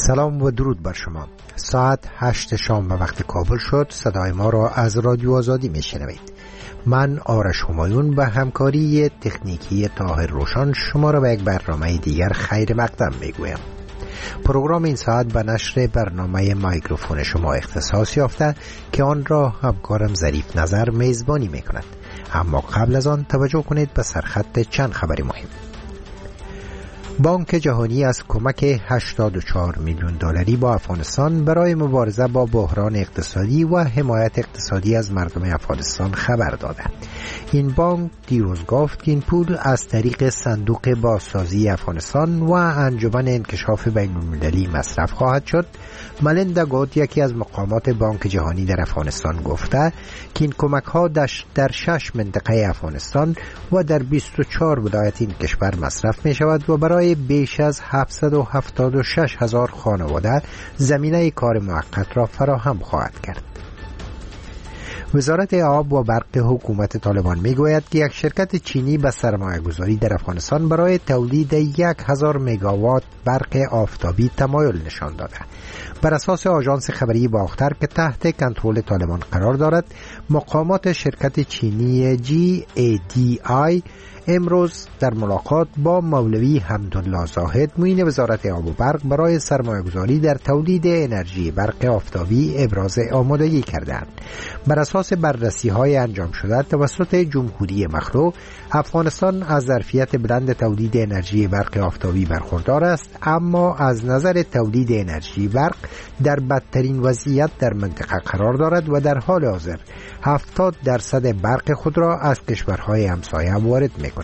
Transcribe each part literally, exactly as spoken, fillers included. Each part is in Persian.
سلام و درود بر شما. ساعت هشت شام به وقت کابل شد. صدای ما را از رادیو آزادی میشنوید. من آرش همایون به همکاری تکنیکی طاهر روشن شما را به یک برنامه دیگر خیر مقدم میگویم. پروگرام این ساعت به نشر برنامه مایکروفون شما اختصاص یافته که آن را همکارم ظریف نظر میزبانی میکند. اما قبل از آن توجه کنید به سرخط چند خبری مهم. بانک جهانی از کمک هشتاد و چهار میلیون دلاری با افغانستان برای مبارزه با بحران اقتصادی و حمایت اقتصادی از مردم افغانستان خبر داده. این بانک دیروز گفت که این پول از طریق صندوق بازسازی افغانستان و انجمن انکشاف بین‌المللی مصرف خواهد شد. ملندا گوت، یکی از مقامات بانک جهانی در افغانستان، گفته که این کمک ها در شش منطقه افغانستان و در بیست و چهار ولایت این کشور مصرف می شود و برای بیش از هفتصد و هفتاد و شش هزار خانواده زمینه کار موقت را فراهم خواهد کرد. وزارت آب و برق حکومت طالبان می گوید که یک شرکت چینی به سرمایه گذاری در افغانستان برای تولید یک هزار مگاوات برق آفتابی تمایل نشان داده. بر اساس آژانس خبری باختر که تحت کنترل طالبان قرار دارد، مقامات شرکت چینی جی ای دی آی امروز در ملاقات با مولوی حمدالله زاهد معین وزارت آب و برق برای سرمایه‌گذاری در تولید انرژی برق آفتابی ابراز آمادگی کردند. بر اساس بررسی‌های انجام شده توسط جمهوری مخلوع، افغانستان از ظرفیت بلند تولید انرژی برق آفتابی برخوردار است، اما از نظر تولید انرژی برق در بدترین وضعیت در منطقه قرار دارد و در حال حاضر هفتاد درصد برق خود را از کشورهای همسایه وارد می‌کند.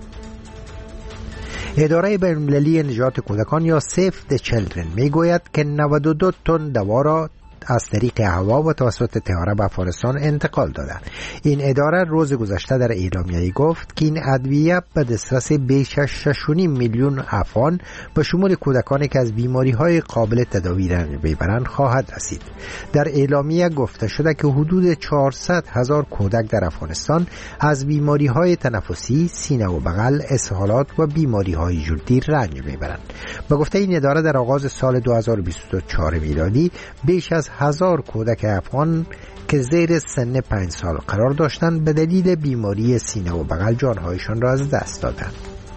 اداره بین‌المللی نجات کودکان یا سیف د چیلدرن میگوید که نود و دو تن دوا را از طریق هوا و توسط طیاره به افغانستان انتقال داده. این اداره روز گذشته در اعلامیه گفت که این ادویه به دسترس بیش از شش و نیم میلیون افغان به شمول کودکانی که از بیماری‌های قابل تداوی رنج میبرند خواهد رسید. در اعلامیه گفته شده که حدود چهارصد هزار کودک در افغانستان از بیماری‌های تنفسی، سینه و بغل، اسهالات و بیماری‌های جلدی رنج میبرند. به گفته این اداره در آغاز سال دو هزار و بیست و چهار میلادی بیش از هزار کودک افغان که زیر سن پنج سال قرار داشتند به دلیل بیماری سینه و بغل جانهایشان را از دست دادند.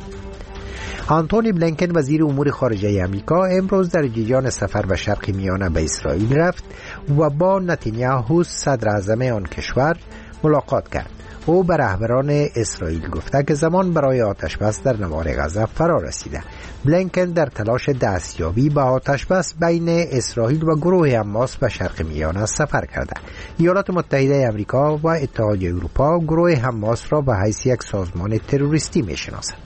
آنتونی بلینکن وزیر امور خارجه آمریکا امروز در جریان سفر به شرق میانه به اسرائیل رفت و با نتانیاهو صدر اعظم آن کشور ملاقات کرد. او به رهبران اسرائیل گفته که زمان برای آتشبس در نوار غزه فرا رسیده. بلینکن در تلاش دستیابی به آتشبس بین اسرائیل و گروه حماس به شرق میانه سفر کرده. ایالات متحده آمریکا و اتحادیه اروپا گروه حماس را به حیث یک سازمان تروریستی می‌شناسند.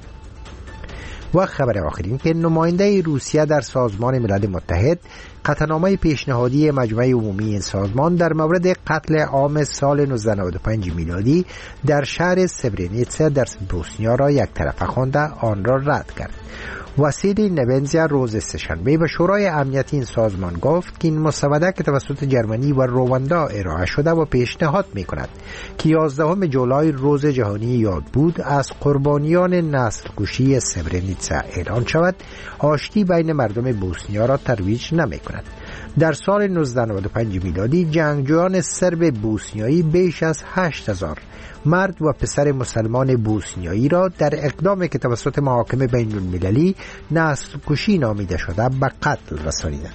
و خبر آخرین که نماینده روسیه در سازمان ملل متحد قطعنامه پیشنهادی مجمع عمومی این سازمان در مورد قتل عام سال نوزده نود و پنج میلادی در شهر سربرینیتسا در بوسنیا را یک طرفه خوانده آن را رد کرد. واسیلی نبنزیا روز سه‌شنبه به شورای امنیت این سازمان گفت که این مسوده که توسط جرمنی و رواندا ارائه شده و پیشنهاد می‌کند که یازدهم جولای روز جهانی یاد بود از قربانیان نسل کشی سربرینیتسا اعلان شود، آشتی بین مردم بوسنیا را ترویج نمی‌کند. در سال نوزده نود و پنج میلادی جنگجویان سرب بوسنیایی بیش از هشت هزار مرد و پسر مسلمان بوسنیایی را در اقدامی که توسط محاکم بین المللی نسل کشی نامیده شده به قتل رسانیدند.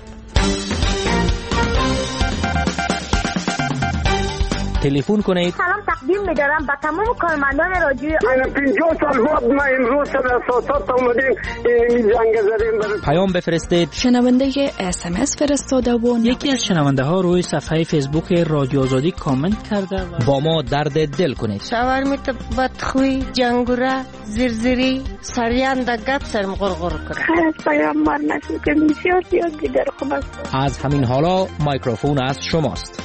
تلفن کنید. سلام تقدیم می‌دارم به تمام کارمندان رادیو. من پنجاه سال بود ما امروز سر اساسات اومدیم این جنگ زدیم. پیام بفرستید. شنونده اس ام اس فرستاده و یکی از شنونده ها روی صفحه فیسبوک رادیو آزادی کامنت کرده و با ما درد دل کنید. شاورمیت بدخوی جنگوره زرزری سریان دگت سرم غرغر کرد. خیلی پیامبر نشون که بسیار زیاد دیگر خوب است. از همین حالا میکروفون از شماست.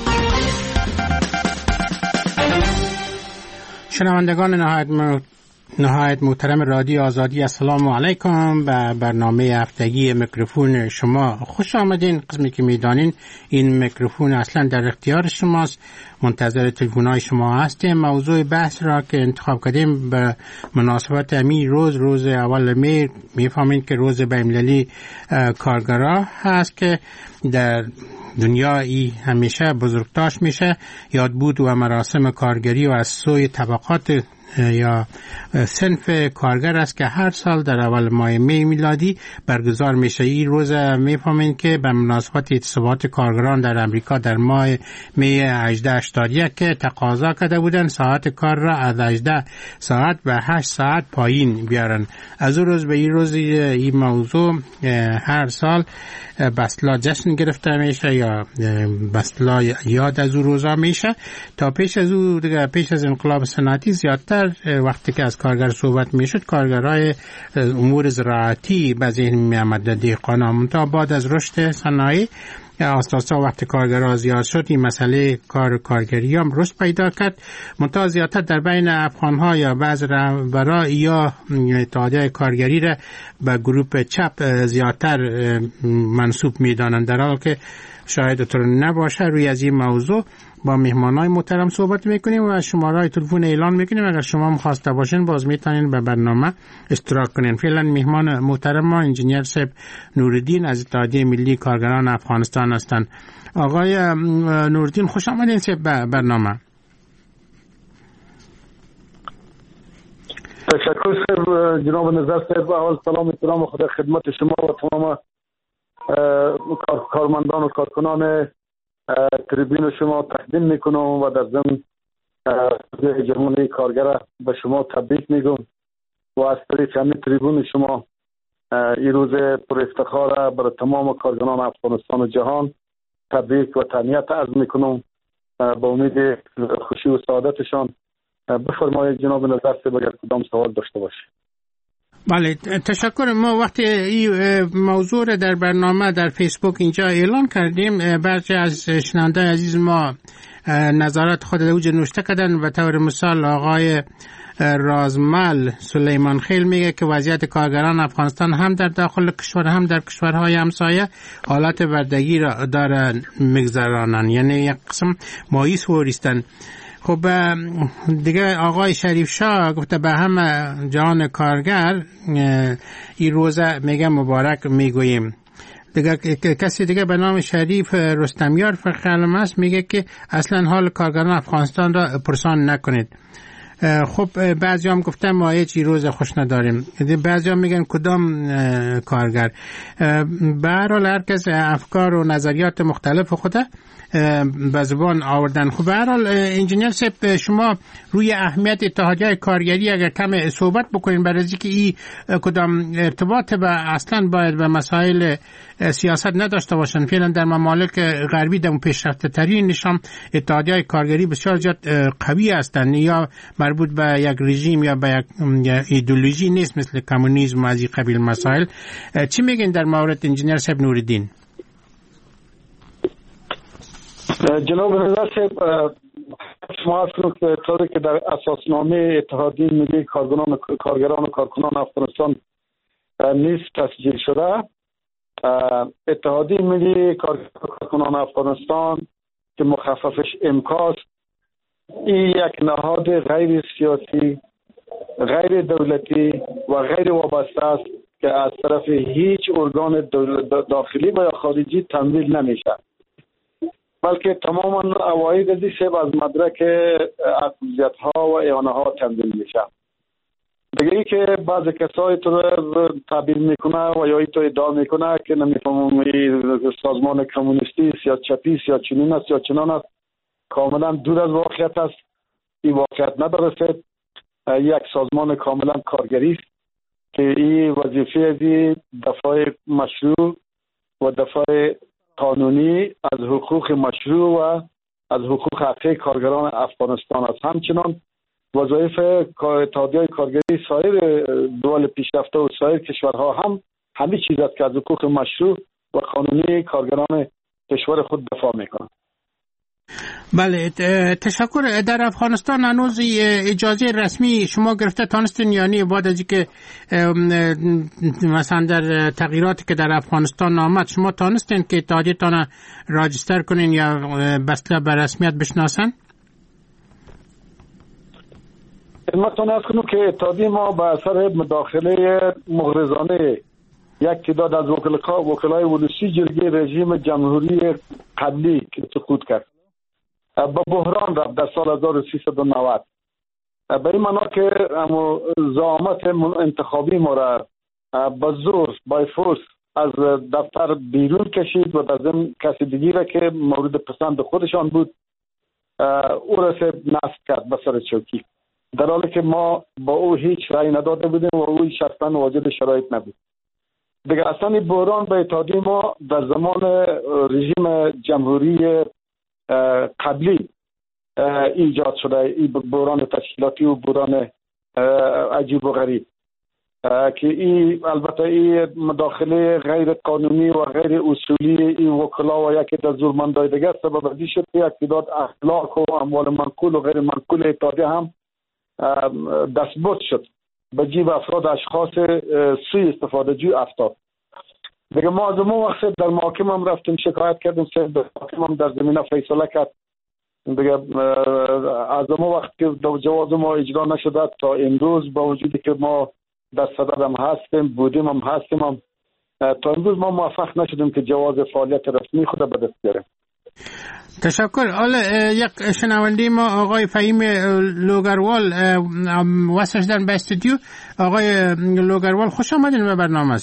شنوندگان نهایت نهایت محترم رادیو آزادی، السلام علیکم. به برنامه هفتگی میکروفون شما خوش آمدین. قسمی که میدانین این میکروفون اصلا در اختیار شماست، منتظر تلفن‌های شما هستیم. موضوع بحث را که انتخاب کردیم به مناسبت امی روز روز اول می میفهمین که روز بین‌المللی کارگرها هست که در دنیا ای همیشه بزرگداشت میشه. یادبود و مراسم کارگری و از سوی طبقات یا صنف کارگر است که هر سال در اول ماه می میلادی برگزار میشه. این روز میفهمین که به مناسبت اعتصابات کارگران در امریکا در ماه می هجده هشتاد و یک که تقاضا کرده بودن ساعت کار را از هجده ساعت به هشت ساعت پایین بیارن. از اون روز به این روز این موضوع هر سال بسلا جشن گرفته میشه یا بسلا یاد از اون روزا میشه. تا پیش از اون دیگه، پیش از انقلاب صنعتی زیادتر وقتی که از کارگر صحبت میشد، کارگرای امور زراعتی به ذهن می آمد، دهقانا. تا بعد از رشد صنایع اساسا وقتی کارگرها زیاد شد این مسئله کار کارگری هم رشد پیدا کرد. منتها زیادتر در بین افغانها یا بعض رهبران یا اتحادیه کارگری را به گروه چپ زیادتر منسوب میدانند، در حالی که شاید اونطور نباشه. روی از این موضوع با مهمانای محترم صحبت میکنیم و شماره تلفن اعلان میکنیم. اگر شما مخواسته باشین باز میتونین به برنامه اشتراک کنین. فعلا مهمان محترم ما انجینیر صاحب نورالدین از اتحادیه ملی کارگران افغانستان هستند. آقای نورالدین خوش آمدین به برنامه. تشکر صاحب. جناب نظر صاحب، اول سلام احترام و خدا خدمت شما و تمام کارمندان و کارکنان تریبون شما تقدیم میکنم و در ضمن جمهوری کارگر به شما تبریک میگم و از طریق همین تریبون شما این روز پر افتخار برای تمام کارگران افغانستان و جهان تبریک و تهنیت عرض میکنم با امید خوشی و سعادتشان. بفرمایید جناب نظر صاحب اگر کدام سوال داشته باشید. بله تشکر. ما وقتی این موضوع را در برنامه در فیسبوک اینجا اعلان کردیم، بعضی از شنونده عزیز ما نظرات خود اوج نوشته کردن. و طور مثال آقای رازمل سلیمان خیل میگه که وضعیت کارگران افغانستان هم در داخل کشور هم در کشورهای همسایه حالت بردگی را دارن میگذرانن، یعنی یک قسم مایوس وریستن. خب دیگه آقای شریف شاه گفته به همه جهان کارگر این روزه میگه مبارک میگوییم. دیگه کسی دیگه به نام شریف رستمیار فخرالم است میگه که اصلا حال کارگران افغانستان را پرسان نکنید. خب بعضی هم گفتن ما هیچ روز خوش نداریم، بعضی هم میگن کدام کارگر. به هر حال هر کس افکار و نظریات مختلف خوده به زبان آوردن. خب به هر حال انجینیر صاحب شما روی اهمیت اتحادیه کارگری اگر کم صحبت بکنین برای اینکه این کدام ارتباط به اصلا باید به مسائل سیاست نداشته باشن. فعلا در ممالک غربی در پیشرفته ترین نشان اتحادیه کارگری بسیار زیاد قوی هستند، یا مربوط به یک رژیم یا به یک ایدئولوژی نیست مثل کمونیسم و از این قبیل مسائل. چی میگین در مورد انجینیر صاحب نورالدین؟ جناب نظر صاحب شما اصلا که طوری که در اساسنامه اتحادیه ملی کارگران کارگران و کارکنان افغانستان نیست تسجیل شده، اتحادیه ملی کارکنان افغانستان که مخففش امکاست، این یک نهاد غیر سیاسی، غیر دولتی و غیر وابسته است که از طرف هیچ ارگان داخلی و یا خارجی تمویل نمیشه، بلکه تماما عواید ازی سب از مدرک اقلیت ها و ایانه ها تمویل میشه. دیگه ای که بعض کسایی تو تعبیر میکنه و یا ای تو ادعا میکنه که نمیفهمم سازمان کمونیستی یا چپی یا چنین است یا چنان است، کاملا دور از واقعیت است. این واقعیت ندارد. یک سازمان کاملا کارگری است که این وظیفه ازی دفاع مشروع و دفاع قانونی از حقوق مشروع و از حقوق حقیقی کارگران افغانستان است. همچنان وظایف اتحادیه کارگری سایر دول پیشرفته و سایر کشورها هم همین چیز است که از حقوق مشروع و قانونی کارگران کشور خود دفاع میکنند. بله تشکر. در افغانستان هنوز اجازه رسمی شما گرفته تانستین، یعنی بعد از اینکه مثلا در تغییراتی که در افغانستان آمد شما تانستین که اتحادیه‌تان راجستر کنین یا بسته به رسمیت بشناسن؟ خدمتتون عرض کنم که اتحادیه ما به اثر مداخله مغرضانه یک تعداد از وکلای ولسی جرگه رژیم جمهوری قبلی که سقوط کرد با بحران رفت در سال هزار و سیصد و نود. به این معنا که زعامت انتخابی ما را با زور با فورس از دفتر بیرون کشید و در ضمن کسی دیگی را که مورد پسند خودشان بود او را نصب کرد به سر چوکی، در حالی که ما با او هیچ رأی نداده بودیم و او شخصا واجد شرایط نبود. دیگر اصلا بحران به اتحادیه ما در زمان رژیم جمهوری قبلی ایجاد شده، این بحران تشکیلاتی و بحران عجیب و غریب که این البته این مداخله غیر قانونی و غیر اصولی این وکلا و یکی در زورمندای دیگر سبب ازی شد که یک تعداد اخلاق و اموال منقول و غیر منقول اتحادیه هم دستبرد شد به جیب افراد اشخاص سوء استفاده جو افتاد. دیگه ما از اون وقت در محاکم هم رفتیم شکایت کردیم، سه محاکم هم در زمینه فیصله کرد. دیگه از اون وقت که جواز ما اجرا نشده تا امروز با وجودی که ما در صدد هم هستیم بودیم هم هستیم هم تا امروز ما موفق نشدیم که جواز فعالیت رسمی خود به دست بیاریم. تشکر. حالا یک شنونده ما آقای فهیم لوگروال وصل شدن به استودیو. آقای لوگروال خوش آمدین به برنامه.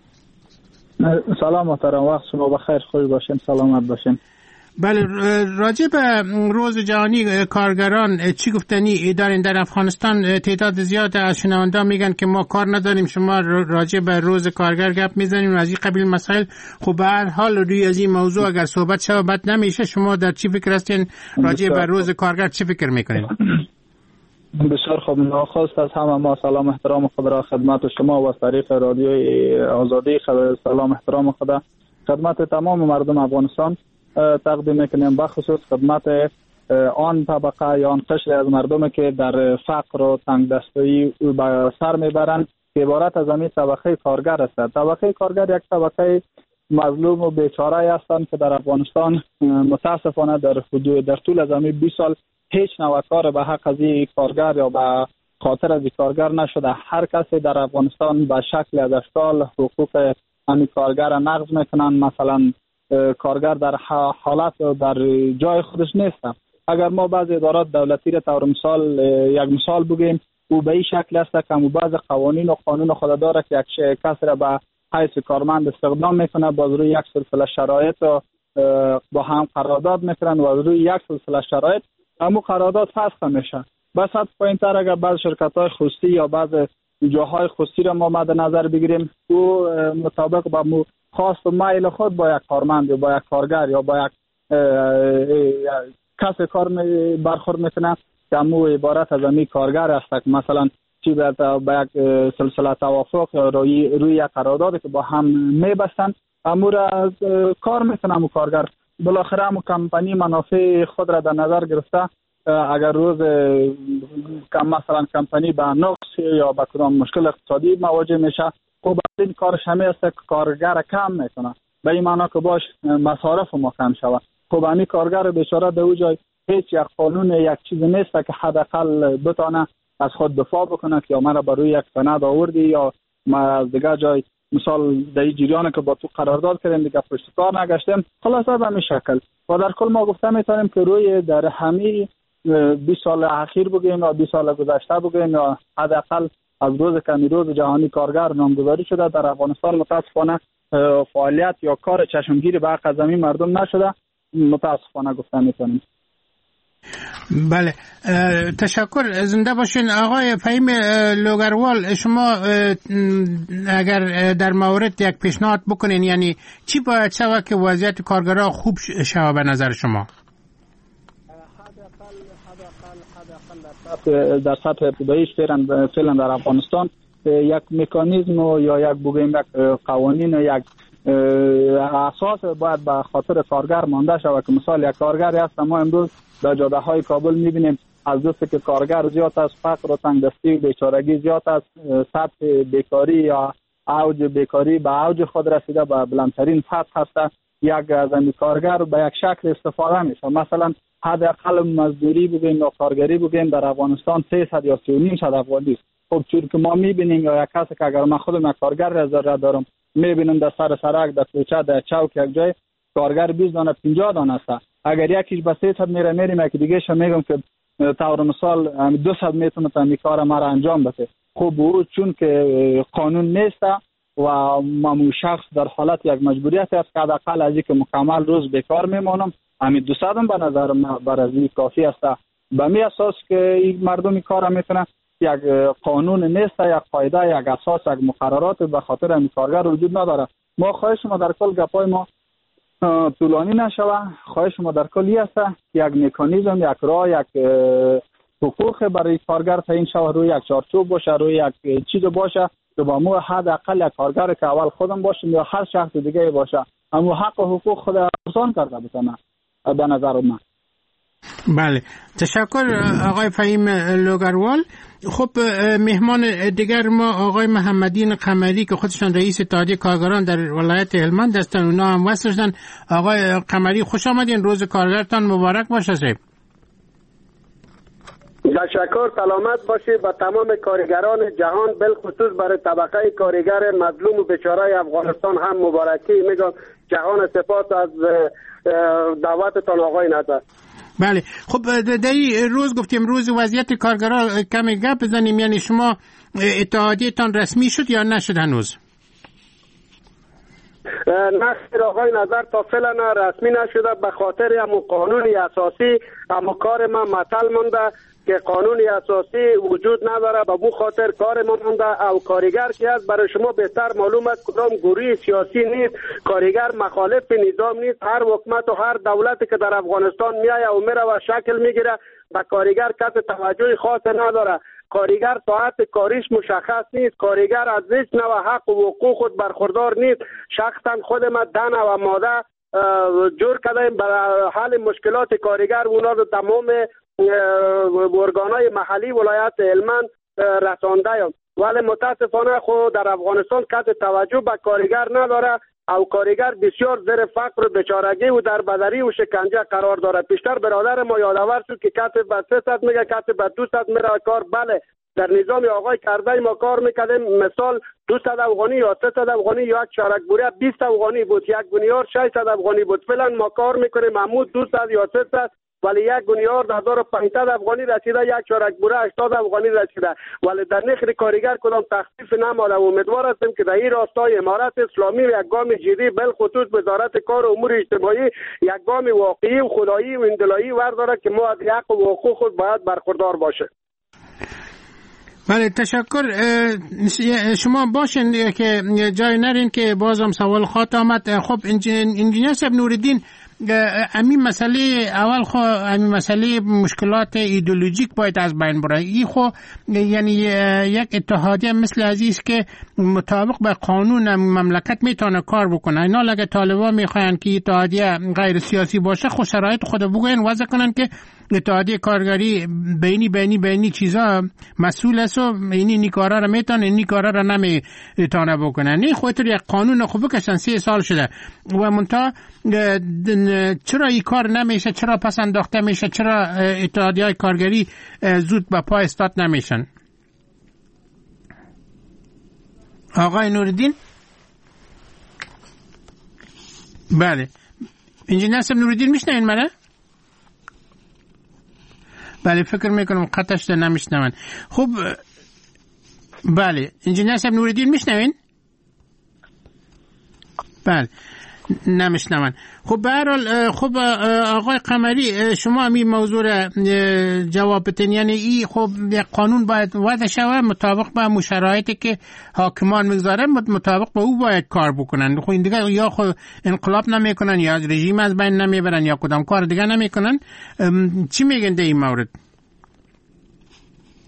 سلام محترم، وقت شما بخیر، خوش باشین، سلامت باشین. بله، راجع به روز جهانی کارگران چی گفتنی دارین در افغانستان؟ تعداد زیاد از شنوندگان میگن که ما کار نداریم، شما راجع به روز کارگر گپ میزنیم و از این قبیل مسائل. خب به هر حال روی از این موضوع اگر صحبت شود بد نمیشه. شما در چی فکر هستین راجع به روز کارگر؟ چی فکر میکنین؟ بسیار خوب. نخست از همه ما سلام احترام خود را خدمت شما و از طریق رادیوی آزادی سلام احترام خود خدمت تمام مردم افغانستان تقدیم میکنیم، بخصوص خدمت آن طبقه یا آن قشر از مردم که در فقر و تنگ دستایی به سر میبرند که عبارت از همین طبقه کارگر است. طبقه کارگر یک طبقه مظلوم و بیچاره هستند که در افغانستان متاسفانه در حدود در طول از همین بیست سال هیچ نوع کار به حق از این کارگر یا به خاطر از این کارگر نشده. هر کسی در افغانستان به شکل از اشکال حقوق همین کارگر را نقض میکنن. مثلا کارگر در حالت در جای خودش نیست. اگر ما بعض ادارات دولتی را طور مثال یک مثال بگیم، او به این شکل است که بعض قوانین و قانون خود داره که یک کس را به حیث کارمند استخدام میکنه، باز روی یک سلسله شرایط با هم قرارداد میکنن و روی یک سلسله شرایط همون قرارداد فسخ میشه. بس حد پایین‌تر اگر بعض شرکت‌های خصوصی یا بعض جاهای خصوصی را ما مد نظر بگیریم، او مطابق با مو خواست و میل خود با یک کارمند یا با یک کارگر یا با یک کس کار برخورد میکنه که همو عبارت از امی کارگر است. مثلا چی به یک سلسله توافق یا روی روی یک قرارداد که با هم میبستن همو را از کار میکنه همو کارگر. بالاخره همو کمپانی منافع خود را در نظر گرفته اگر روز کم مثلا کمپانی به نقص یا به کدام مشکل اقتصادی مواجه میشه، خب این کارش همه است که کارگر کم میکنه، به این معنا که باش مصارف ما کم شود. خب همین کارگر بیچاره در اون جای هیچ یک قانون یک چیز نیست که حداقل بتونه از خود دفاع بکنه که یا مرا بروی یک سند آوردی یا ما از دیگه جای مثال در این جریان که با تو قرارداد کردیم دیگه پشت کار نگشتیم. خلاصه به همین شکل و در کل ما گفته میتونیم که روی در همین بیست سال اخیر بگیم یا بیست سال گذشته بگیم یا حداقل از روز کمی روز جهانی کارگر نامگذاری شده در افغانستان متاسفانه فعالیت یا کار چشمگیری به حق از همین مردم نشده. متاسفانه گفته میتونیم. بله، تشکر، زنده باشین. آقای فهیم لوگروال، شما اگر در مورد یک پیشنهاد بکنین یعنی چی باید شود که وضعیت کارگرها خوب شود به نظر شما؟ در سطح ابتداییش فعلا در افغانستان یک مکانیزم یا یک بگیم یک قوانین یک اساس باید به خاطر کارگر مانده شود که مثال یک کارگری هست ما امروز در جاده های کابل میبینیم از دوست که کارگر زیاد است، فقر و تنگدستی و بیچارگی زیاد است، سطح بیکاری یا اوج بیکاری به اوج خود رسیده، به بلندترین سطح هست. یک زمین کارگر به یک شکل استفاده میشه. مثلا حداقل مزدوری بگیم یا کارگری بگیم در افغانستان سیصد یا سی و نیم صد افغانی است. خب چون که ما میبینیم یا یک کسی که اگر من خودم یک کارگر رضا دارم میبینم در سر سرک در کوچه در چوک یک جای کارگر بیست دانه پنجاه دانه است. اگر یکیش به سیصد میره میریم یک دیگه ش میگم که طور مثال دویست میتونه این کار ما را انجام بده. خب او چون که قانون نیست و مامو شخص در حالت یک مجبوریت است که حداقل از اینکه مکمل روز بیکار میمونم همین دویست هم به نظر من برای کافی است. به می اساس که این مردمی کار میتونه یک قانون نیست، یک قاعده، یک اساس، یک مقررات به خاطر همین کارگر وجود نداره. ما خواهش ما در کل گپای ما طولانی نشوه. خواهش ما در کل است یک مکانیزم، یک راه، یک حقوق برای کارگر تعیین شوه، روی یک چارچوب باشه، روی یک چیز باشه که با مو حداقل یک کارگر که اول خودم باشم یا هر شخص دیگه باشه اما حق و حقوق خود ارزان کرده بتونه به نظر من. بله، تشکر آقای فهیم لوگروال. خب مهمان دیگر ما آقای محمدین قمری که خودشان رئیس اتحادیه کارگران در ولایت هلمند هستند، اونا هم وصل شدن. آقای قمری خوش آمدین، روز کارگرتان مبارک باشه. صاحب تشکر، سلامت باشید. با تمام کارگران جهان بالخصوص برای طبقه کارگر مظلوم و بیچاره افغانستان هم مبارکی میگم. جهان سپاس از دعوتتان آقای نظر. بله، خب در این روز گفتیم روز وضعیت کارگران کمی گپ بزنیم. یعنی شما اتحادیه‌تان رسمی شد یا نشد هنوز؟ نه آقای نظر تا فعلا رسمی نشده به خاطر همون قانونی اساسی. اما کار ما معطل مونده که قانونی اساسی وجود نداره، به بو خاطر کار ما مونده. او کارگر که هست برای شما بهتر معلوم است کدام گروه سیاسی نیست، کارگر مخالف نظام نیست. هر حکومت و هر دولتی که در افغانستان میایه و میره و شکل میگیره به کارگر کسی توجه خاص نداره. کارگر ساعت کاریش مشخص نیست، کارگر از هیچ نوع حق و حقوق خود برخوردار نیست. شخصا خود ما دن و ماده جور کردیم برای حل مشکلات کارگر اونا رو تمام ارگانهای محلی ولایت هلمند رسانده ایم، ولی متاسفانه خود در افغانستان کسی توجه به کارگر نداره. او کارگر بسیار زیر فقر و بیچارگی و در بدری و شکنجه قرار داره. پیشتر برادر ما یادآور شد که کسی به سیصد میگه، کسی به دویست میره کار. بله، در نظام آقای کرده ما کار میکردیم. مثال دویست افغانی یا سیصد افغانی یا یک چارک بوره بیست افغانی بود، یک گونیار ششصد افغانی بود. فعلا ما کار میکنیم عمود دویست یا سیصد، ولی یک گونیار در هزار و پانصد افغانی رسیده، یک چارک بوره هشتاد افغانی رسیده، ولی در نرخ کارگر کدام تخفیف نماده. امیدوار هستیم که در این راستای امارت اسلامی یک گام جدی بالخصوص وزارت کار و امور اجتماعی یک گام واقعی و خدایی و اندلایی ورداره که ما از حق و حقوق خود باید برخوردار باشه. بله، تشکر. شما باشین که جای نرین که بازم سوال خواهد آمد. خب انجینیر صاحب نوردین، همین مسئله اول خو همین مسئله مشکلات ایدئولوژیک باید از بین بره. این خو یعنی یک اتحادیه مثل عزیز که مطابق به قانون مملکت میتونه کار بکنه. اینا لگه طالبان میخواین که اتحادیه غیر سیاسی باشه، خو شرایط خود بگوین وضع کنن که اتحادیه کارگری بینی بینی بینی چیزا مسئول است و اینی نیکارا را میتونه اینی کارا را نمیتونه بکنه. نه خودت یک قانون خوب بکشن سی سال شده و منتها چرا این کار نمیشه؟ چرا پس انداخته میشه؟ چرا اتحادیه کارگری زود به پا استاد نمیشن؟ آقای نوردین؟ بله، انجینیر صاحب نوردین میشنین منه؟ بله، فکر میکنم قطعش ده نمیشنون. خب بله، انجینیر صاحب نوردین میشنوین؟ بله، نمیشنون. خب به هر حال، خب آقای قمری شما همین موضوع را جواب بدین. یعنی این خب یک قانون باید وضع شوه مطابق به شرایطی که حاکمان میگذارن، مطابق به او باید کار بکنن. خب این دیگه یا خود انقلاب نمیکنن یا رژیم از بین نمیبرن یا کدام کار دیگه نمیکنن. چی میگن در این مورد؟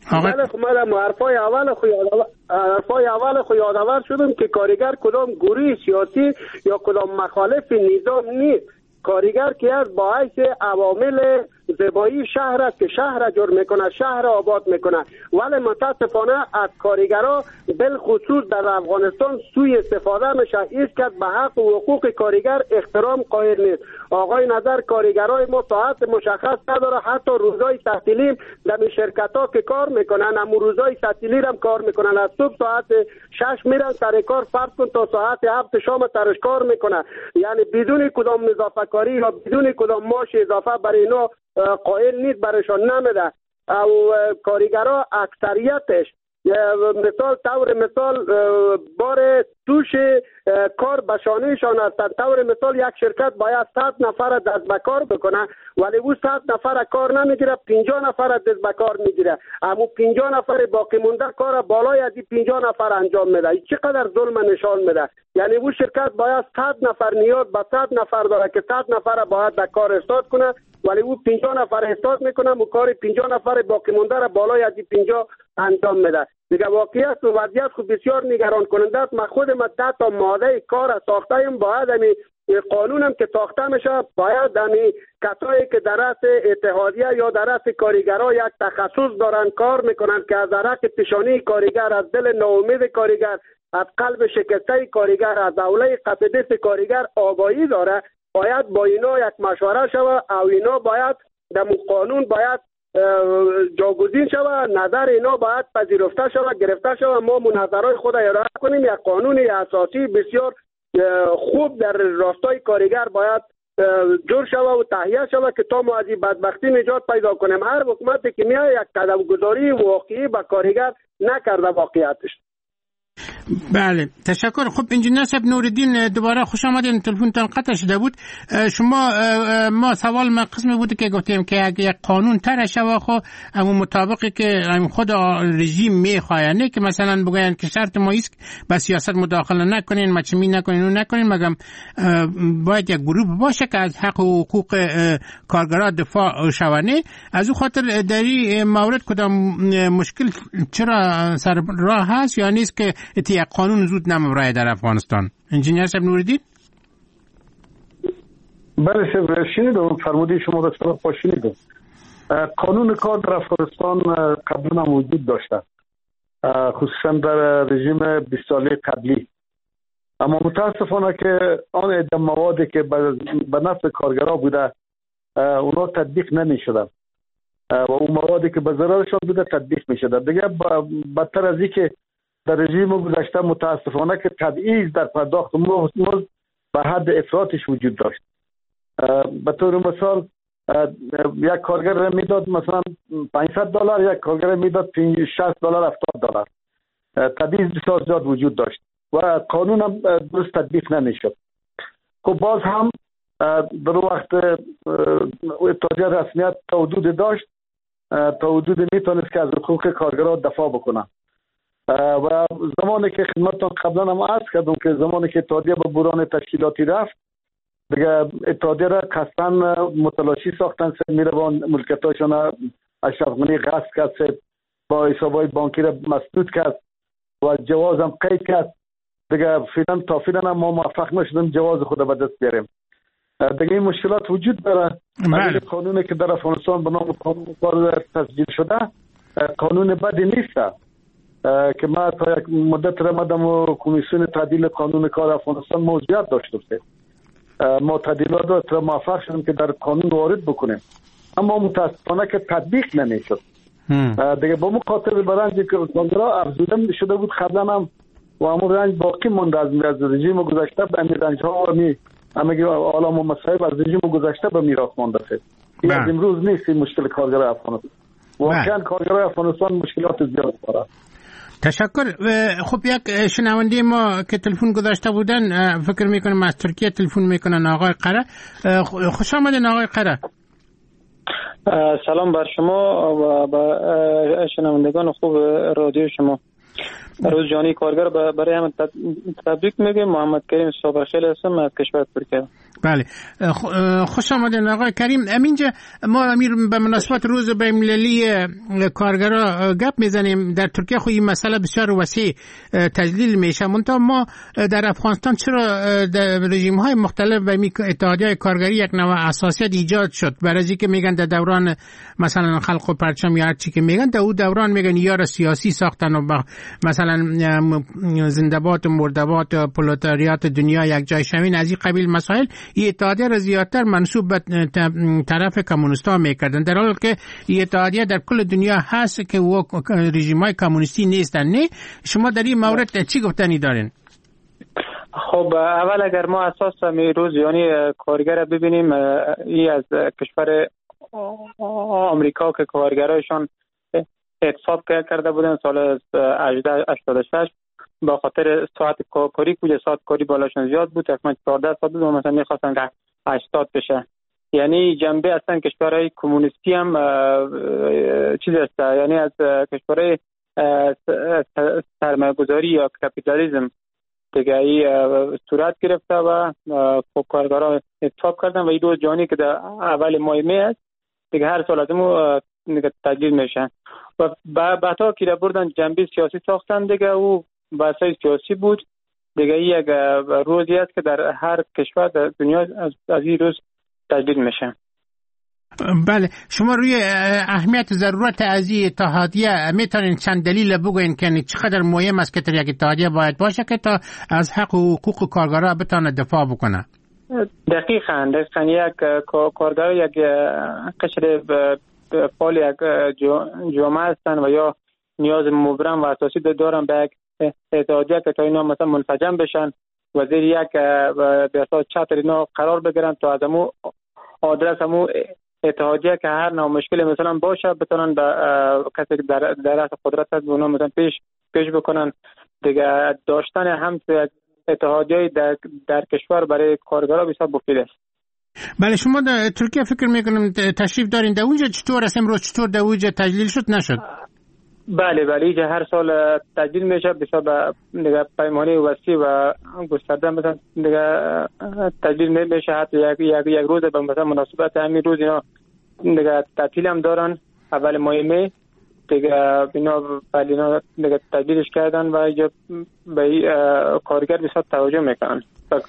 بله خب من حرفای اول خو یادآور حرفای اول خو یادآور شدم که کارگر کدام گروه سیاسی یا کدام مخالف نظام نیست. کارگر که از با حیث عوامل زیبایی شهر است که شهر جور میکنه، شهر آباد میکنه، ولی متاسفانه از کارگرها بالخصوص در افغانستان سوء استفاده میشه. ایست که به حق و حقوق کارگر احترام قائل نیست. آقای نظر کارگرای ما ساعت مشخص نداره، حتی روزای تعطیلی در شرکت ها که کار میکنن هم روزای تعطیلی هم کار میکنن، از صبح ساعت شش میرن سر کار، فرض کن تا ساعت هفت شام ترش کار میکنن، یعنی بدون کدام اضافه کاری یا بدون کدام ماش اضافه برای اینا قائل نیست، برایشان نمیده. او کارگرها اکثریتش مثال طور مثال بار توش کار بشانهشان هستند. طور مثال یک شرکت باید صد نفر دست به کار بکنه، ولی او صد نفر کار نمیگیره، پنجاه نفر دست به کار میگیره. اما پنجاه نفر باقی مونده کار بالای از پنجاه نفر انجام میده. چقدر ظلم نشان میده. یعنی او شرکت باید صد نفر نیاز به صد نفر داره که صد نفر باید در کار استاد کنه، ولی او پنجاه نفر استاد میکنه و کار پنجاه نفر باقی مونده را بالای از پنجاه انجام میده. دیگه واقعیت و وضعیت خود بسیار نگران کننده است. من خودم ده تا ماده کار ساخته‌ام، باید امی قانونم که ساخته میشه باید امی کسایی که در رأس اتحادیه یا در رأس کارگرها یک تخصص دارن کار میکنن که از عرق پیشانی کارگر، از دل ناامید کارگر، از قلب شکسته کارگر، از اوله قصدست کارگر آگاهی داره، باید با اینا یک مشوره شود او اینا باید در قانون باید جاگزین شود، نظر اینا باید پذیرفته شود، گرفته شود. ما منظرهای خود ارائه کنیم. یک قانون اساسی بسیار خوب در راستای کارگر باید جور شود و تهیه شود که تا ما از این بدبختی نجات پیدا کنیم. هر حکومتی که میاد یک قدم گذاری واقعی به کارگر نکرده واقعیتش. بله تشکر. خب انجینر صاحب نوردین دوباره خوش آمدین. تلفنتان قطع شده بود. شما ما سوال ما قسمی بود که گفتیم که اگه قانون طرح شود خب اما مطابقی که خود رژیم میخواهند که مثلا بگوین که شرط ما است به سیاست مداخله نکنین، مچمی نکنین و نکنین، مگم باید یک گروه باشه که از حق و حقوق کارگران دفاع شونه. از او خاطر در این مورد کدام مشکل چرا سر راه هست یا نیست که یک قانون زود نمورای در افغانستان؟ انجینیر صاحب نوردین. بله صاحب شنیدم فرمودی شما را چرا پاشنیدم. قانون کار در افغانستان قبلا هم وجود داشته، خصوصا در رژیم بیست ساله قبلی، اما متاسفانه که آن عده موادی که به نفع کارگرها بوده اونا تطبیق نمی شدن و اون موادی که به ضررشان بوده تطبیق می شدن. دیگه بدتر از این که در رژیم گذشته متاسفانه که تبعیض در پرداخت مزد به حد افراطش وجود داشت. به طور مثال یک کارگر را میداد مثلا پانصد دلار، یک کارگر را میداد شصت دلار، هفتاد دلار. تبعیض بسیار زیاد وجود داشت و قانون هم درست تطبیق نمیشد. خب باز هم در وقت اتحادیه رسمیت تا حدود داشت، تا حدود میتونست که از حقوق کارگرها دفاع بکنه. و زمانی که خدمتتان قبلا هم عرض کردم که زمانی که اتحادیه به بحران تشکیلاتی رفت، دیگه اتحادیه را قصداً متلاشی ساختن، میروان ملکیتاشون اشرف غنی غصب کرد، با حسابهای بانکی را مسدود کرد و جواز هم قید کرد. دیگه فعلا تا فعلا هم ما موفق نشدیم جواز خود به دست بیاریم. دیگه این مشکلات وجود داره. این قانونی که در افغانستان به نام قانون کار تسجیل شده قانون بدی نیست که ما تا یک مدت رمضان و کمیسیون تعدیل قانون کار افغانستان موضوعیت داشته بودیم. ما تعدیلات را موفق شدیم که در قانون وارد بکنیم، اما متاسفانه که تطبیق نمیشد. دیگه با مخاطب برنج که کارگرها افزوده شده بود قبلا هم و همون رنج باقی مونده از رژیم گذشته به این رنج ها و می همه عالم و مصائب از رژیم گذشته به میراث مانده شد. این از امروز نیست این مشکل کارگرای افغانستان. واقعا کارگرای افغانستان مشکلات زیاد داره. تشکر. خب یک شنونده ما که تلفن گذاشته بودن فکر میکنم از ترکیه تلفن میکنن، آقای قره. خوش آمدین آقای قره. سلام بر شما و به شنوندگان خوب رادیو شما. روز جانی کارگر برای همه تبریک میگم. محمد کریم صابرخیل هستم از کشور ترکیه. بله، خوش آمدین آقای کریم. امینجا ما امیر به مناسبت روز بین‌المللی کارگرا گپ میزنیم. در ترکیه خو این مسئله بسیار وسیع تجلیل میشه، منتها ما در افغانستان چرا در رژیم های مختلف و اتحادیه کارگری یک نوع اساسیت ایجاد شد؟ برای اینکه میگن در دوران مثلا خلق و پرچم یا هر چی که میگن در اون دوران میگن یار سیاسی ساختن و مثلا زنده‌باد و مرده‌باد و پرولتاریات دنیا یک جای شوین، از این قبیل مسائل این اتحادیه را زیادتر منسوب به طرف کمونیست‌ها میکردن، در حالی که این اتحادیه در کل دنیا هست که و رژیم‌های کمونیستی نیستن. نه شما در این مورد چی گفتنی دارین؟ خب اول اگر ما اساس میروز یعنی کارگر ببینیم، این از کشور آمریکا که کارگرایشان اعتصاب کرده بودن سال هجده هشتاد و شش با خاطر ساعت کاری، کجا ساعت کاری بالاشون زیاد بود، تقریبا چهارده ساعت بود و مثلا میخواستن که هشتاد بشه. یعنی جنبه اصلا کشورهای کمونیستی هم چیز است، یعنی از کشورهای سرمایه‌گذاری یا کپیتالیسم دیگه ای صورت گرفته و کارگران اعتصاب کردن و این دو جانی که در اول ماه می است دیگه هر سال از اون تجدید میشن و بعدا که بردن جنبه سیاسی ساختن دیگه او بحثای سیاسی بود دیگه. یک روزی است که در هر کشور در دنیا از این روز تجدید میشه. بله، شما روی اهمیت ضرورت از این اتحادیه میتونین چند دلیل بگوین که چقدر مهم است که در یک اتحادیه باید باشه که تا از حق و حقوق کارگرها بتونه دفاع بکنه؟ دقیقاً دقیقاً یک کارگر یک قشر فعال یک جامعه هستند و یا نیاز مبرم و اساسی دارن به یک اتحادیه که تا اینا مثلا منسجم بشن و زیر یک به اساس چتر اینا قرار بگیرن تا از امو آدرس امو اتحادیه که هر نوع مشکلی مثلا باشه بتونن به کسی که در در قدرت هست اونا مثلا پیش پیش بکنن دیگه. داشتن هم اتحادیه در در کشور برای کارگرها بسیار مفید است. بله، شما در ترکیه فکر میکنم تشریف دارین، در اونجا چطور است امروز؟ چطور در اونجا تجلیل شد نشد؟ بله بله، اینجا هر سال تجلیل میشه بسیار دیگه پیمانه وسیع و گسترده مثلا دیگه تجلیل میشه. حتی یک یک یک روز به مثلا مناسبت همین روز اینا دیگه تعطیل هم دارن اول ماه می دیگه اینا ولی اینا دیگه تجلیلش کردن و اینجا به کارگر بسیار توجه میکنن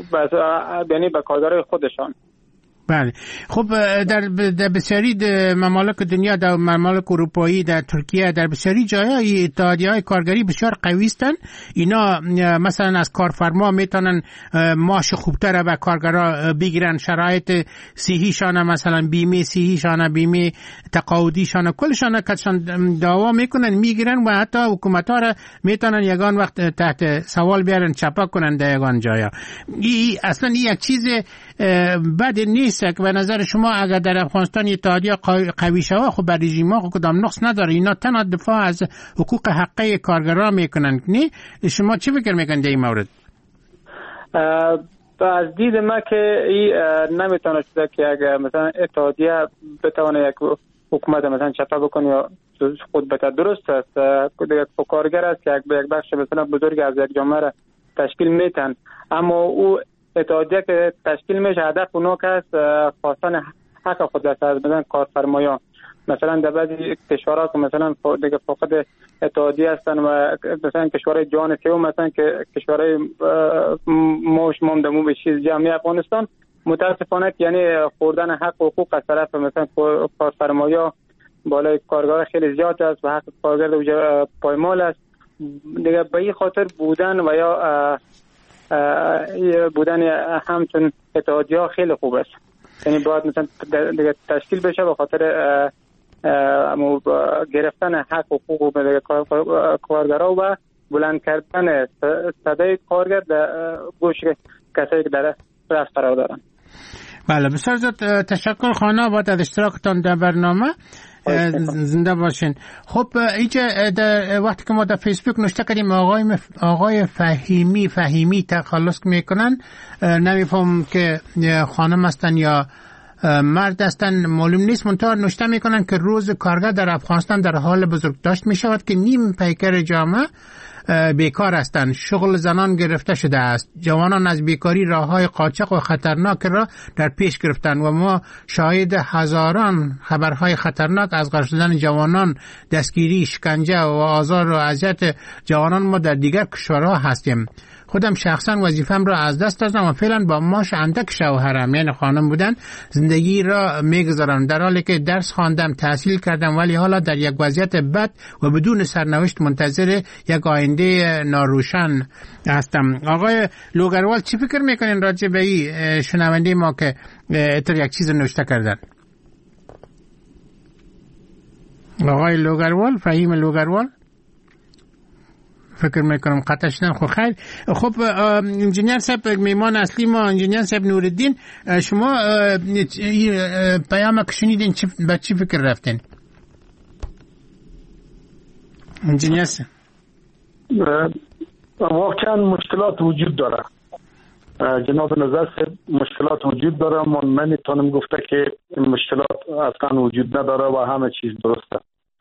یعنی به کارگرای خودشان. بله، خب در در بسیاری ممالک دنیا، در ممالک اروپایی، در ترکیه، در بسیاری جاهای اتحادیه‌های کارگری بسیار قوی هستند. اینا مثلا از کارفرما میتونن معاش خوبتر به کارگرا بگیرن، شرایط صحیشان مثلا بیمه صحیشان، بیمه تقاعدیشان کلشان کسان دعوا میکنن میگیرن و حتی حکومت‌ها را میتونن یگان وقت تحت سوال بیارن، چپا کنن در یگان جایا. این اصلا این یک چیز بد نیست که به نظر شما اگر در افغانستان اتحادیه قوی شود خب بر رژیم‌ها خب کدام نقص نداره، اینا تنها دفاع از حقوق حقیقی کارگران میکنن. نه شما چی فکر میکنید در این مورد؟ از دید ما که این نمیتونه شده که اگر مثلا اتحادیه بتونه یک حکومت مثلا چپا بکنه یا خود بتا درست است. یک کارگر است که یک بخش مثلا بزرگ از یک جامعه را تشکیل میتن، اما او اتحادیه که تشکیل میشه هدف اونو که است خواستن حق خود است از مثلا کارفرمایان. مثلا در بعضی کشورها که مثلا دیگه فقط اتحادیه هستن و مثلا کشورهای جهان سوم مثلا که کشورهای موش ممدمو به چیز جمعی افغانستان متاسفانه یعنی خوردن حق و حقوق از طرف مثلا کارفرمایان بالای کارگر خیلی زیاد است و حق کارگر اوجا پایمال است دیگه. به این خاطر بودن و یا بودن همچون اتحادیه ها خیلی خوب است. یعنی باید مثلا دیگه تشکیل بشه به خاطر گرفتن حق و حقوق کارگرها و بلند کردن صدای کارگر در گوش کسایی که در رأس قرار دارن. بله، بسیار زیاد تشکر خانه با از اشتراکتان در برنامه. زنده باشین. خب اینجا در وقتی که ما در فیسبوک نوشته کردیم آقای مف... آقای فهیمی فهیمی تخلص میکنن، نمیفهم که خانم هستن یا مرد هستن معلوم نیست، منتها نوشته میکنن که روز کارگر در افغانستان در حال بزرگداشت میشود که نیم پیکر جامعه بیکار هستند. شغل زنان گرفته شده است. جوانان از بیکاری راههای قاچاق و خطرناک را در پیش گرفتند و ما شاهد هزاران خبرهای خطرناک از غرق شدن جوانان، دستگیری، شکنجه و آزار و اذیت جوانان ما در دیگر کشورها هستیم. خودم شخصا وظیفم را از دست دادم و فعلا با ماش اندک شوهرم، یعنی خانم بودن، زندگی را میگذارم، در حالی که درس خواندم، تحصیل کردم، ولی حالا در یک وضعیت بد و بدون سرنوشت منتظر یک آینده ناروشن هستم. آقای لوگروال چی فکر میکنین راجع به این شنونده ما که اتر یک چیز نوشته کردن؟ آقای لوگروال، فهیم لوگروال، فکر میکنم قطع شدن. خب خیر. خب انجینیر صاحب، میمان اصلی ما انجینیر صاحب نورالدین، شما پیام که شنیدین به چی فکر رفتین؟ انجینیر صاحب واقعا مشکلات وجود داره جناب نظر صاحب، مشکلات وجود داره. من نمیتونم گفته که مشکلات اصلا وجود نداره و همه چیز درسته.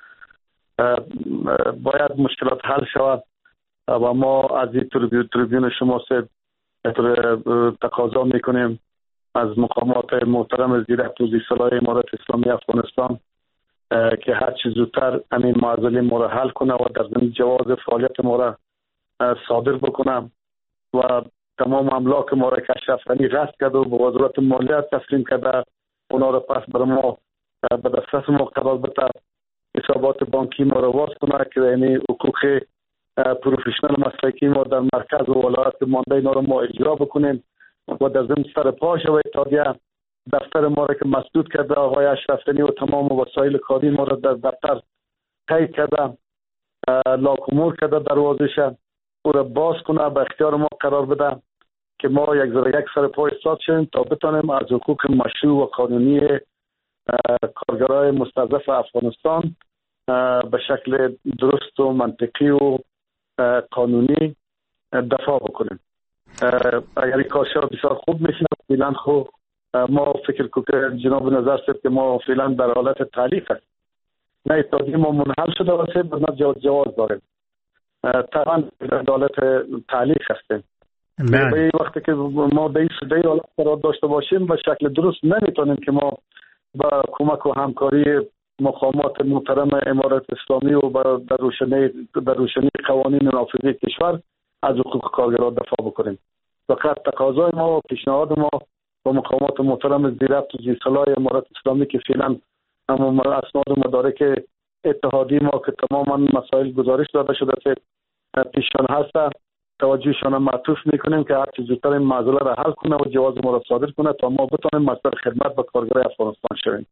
باید مشکلات حل شود و ما از این تریبیون شما صاحب تقاضا میکنیم از مقامات محترم زیر افروزی صلاح امارت اسلامی افغانستان که هر چیز زودتر همین معضله ما را حل کنه و در ضمن جواز فعالیت ما را صادر بکنم و تمام املاک ما را که اشرف غنی غصب کرده و به وزارت مالیه تسلیم کرده اونا را پس بر ما به دسترس ما قرار بده، حسابات بانکی ما را باز کنه که یعنی حقوق پروفشنال مسلکی ما در مرکز و ولایت مانده اینا را ما اجرا بکنیم و در ضمن سر پا شوه اتحادیه دفتر ما را که مسدود کرده آقای اشرف غنی و تمام وسایل کاری ما را در دفتر قید کرده، لاکمور کرده دروازش، او را باز کنه، به اختیار ما قرار بده که ما یک ذره یک سر پا ایستاد شویم تا بتانیم از حقوق مشروع و قانونی کارگرای مستضعف افغانستان به شکل درست و منطقی و قانونی دفاع بکنیم. اگر این کارشا بسیار خوب میشه فعلا خب ما فکر کنیم جناب نظر صاحب که ما فعلا در حالت تعلیق هست، نه اتحادیه ما منحل شده و صاحب نه جواز جواز داریم، طبعا در حالت تعلیق هستیم. به این وقتی که ما به این حالت قرار داشته باشیم به شکل درست نمیتونیم که ما با کمک و همکاری مقامات محترم امارت اسلامی و در روشنی در روشنی قوانین نافذه کشور از حقوق کارگران دفاع بکنیم. فقط تقاضای ما و پیشنهاد ما با مقامات محترم زیر افروزی صلاح امارت اسلامی که فعلا همون اسناد و مدارک اتحادی ما که تماما مسائل گزارش داده شده که پیشان هست توجهشان معطوف میکنیم که هر چه زودتر این معضله را حل کنه و جواز ما را صادر کنه تا ما بتونیم مصدر خدمت به کارگرای افغانستان شویم.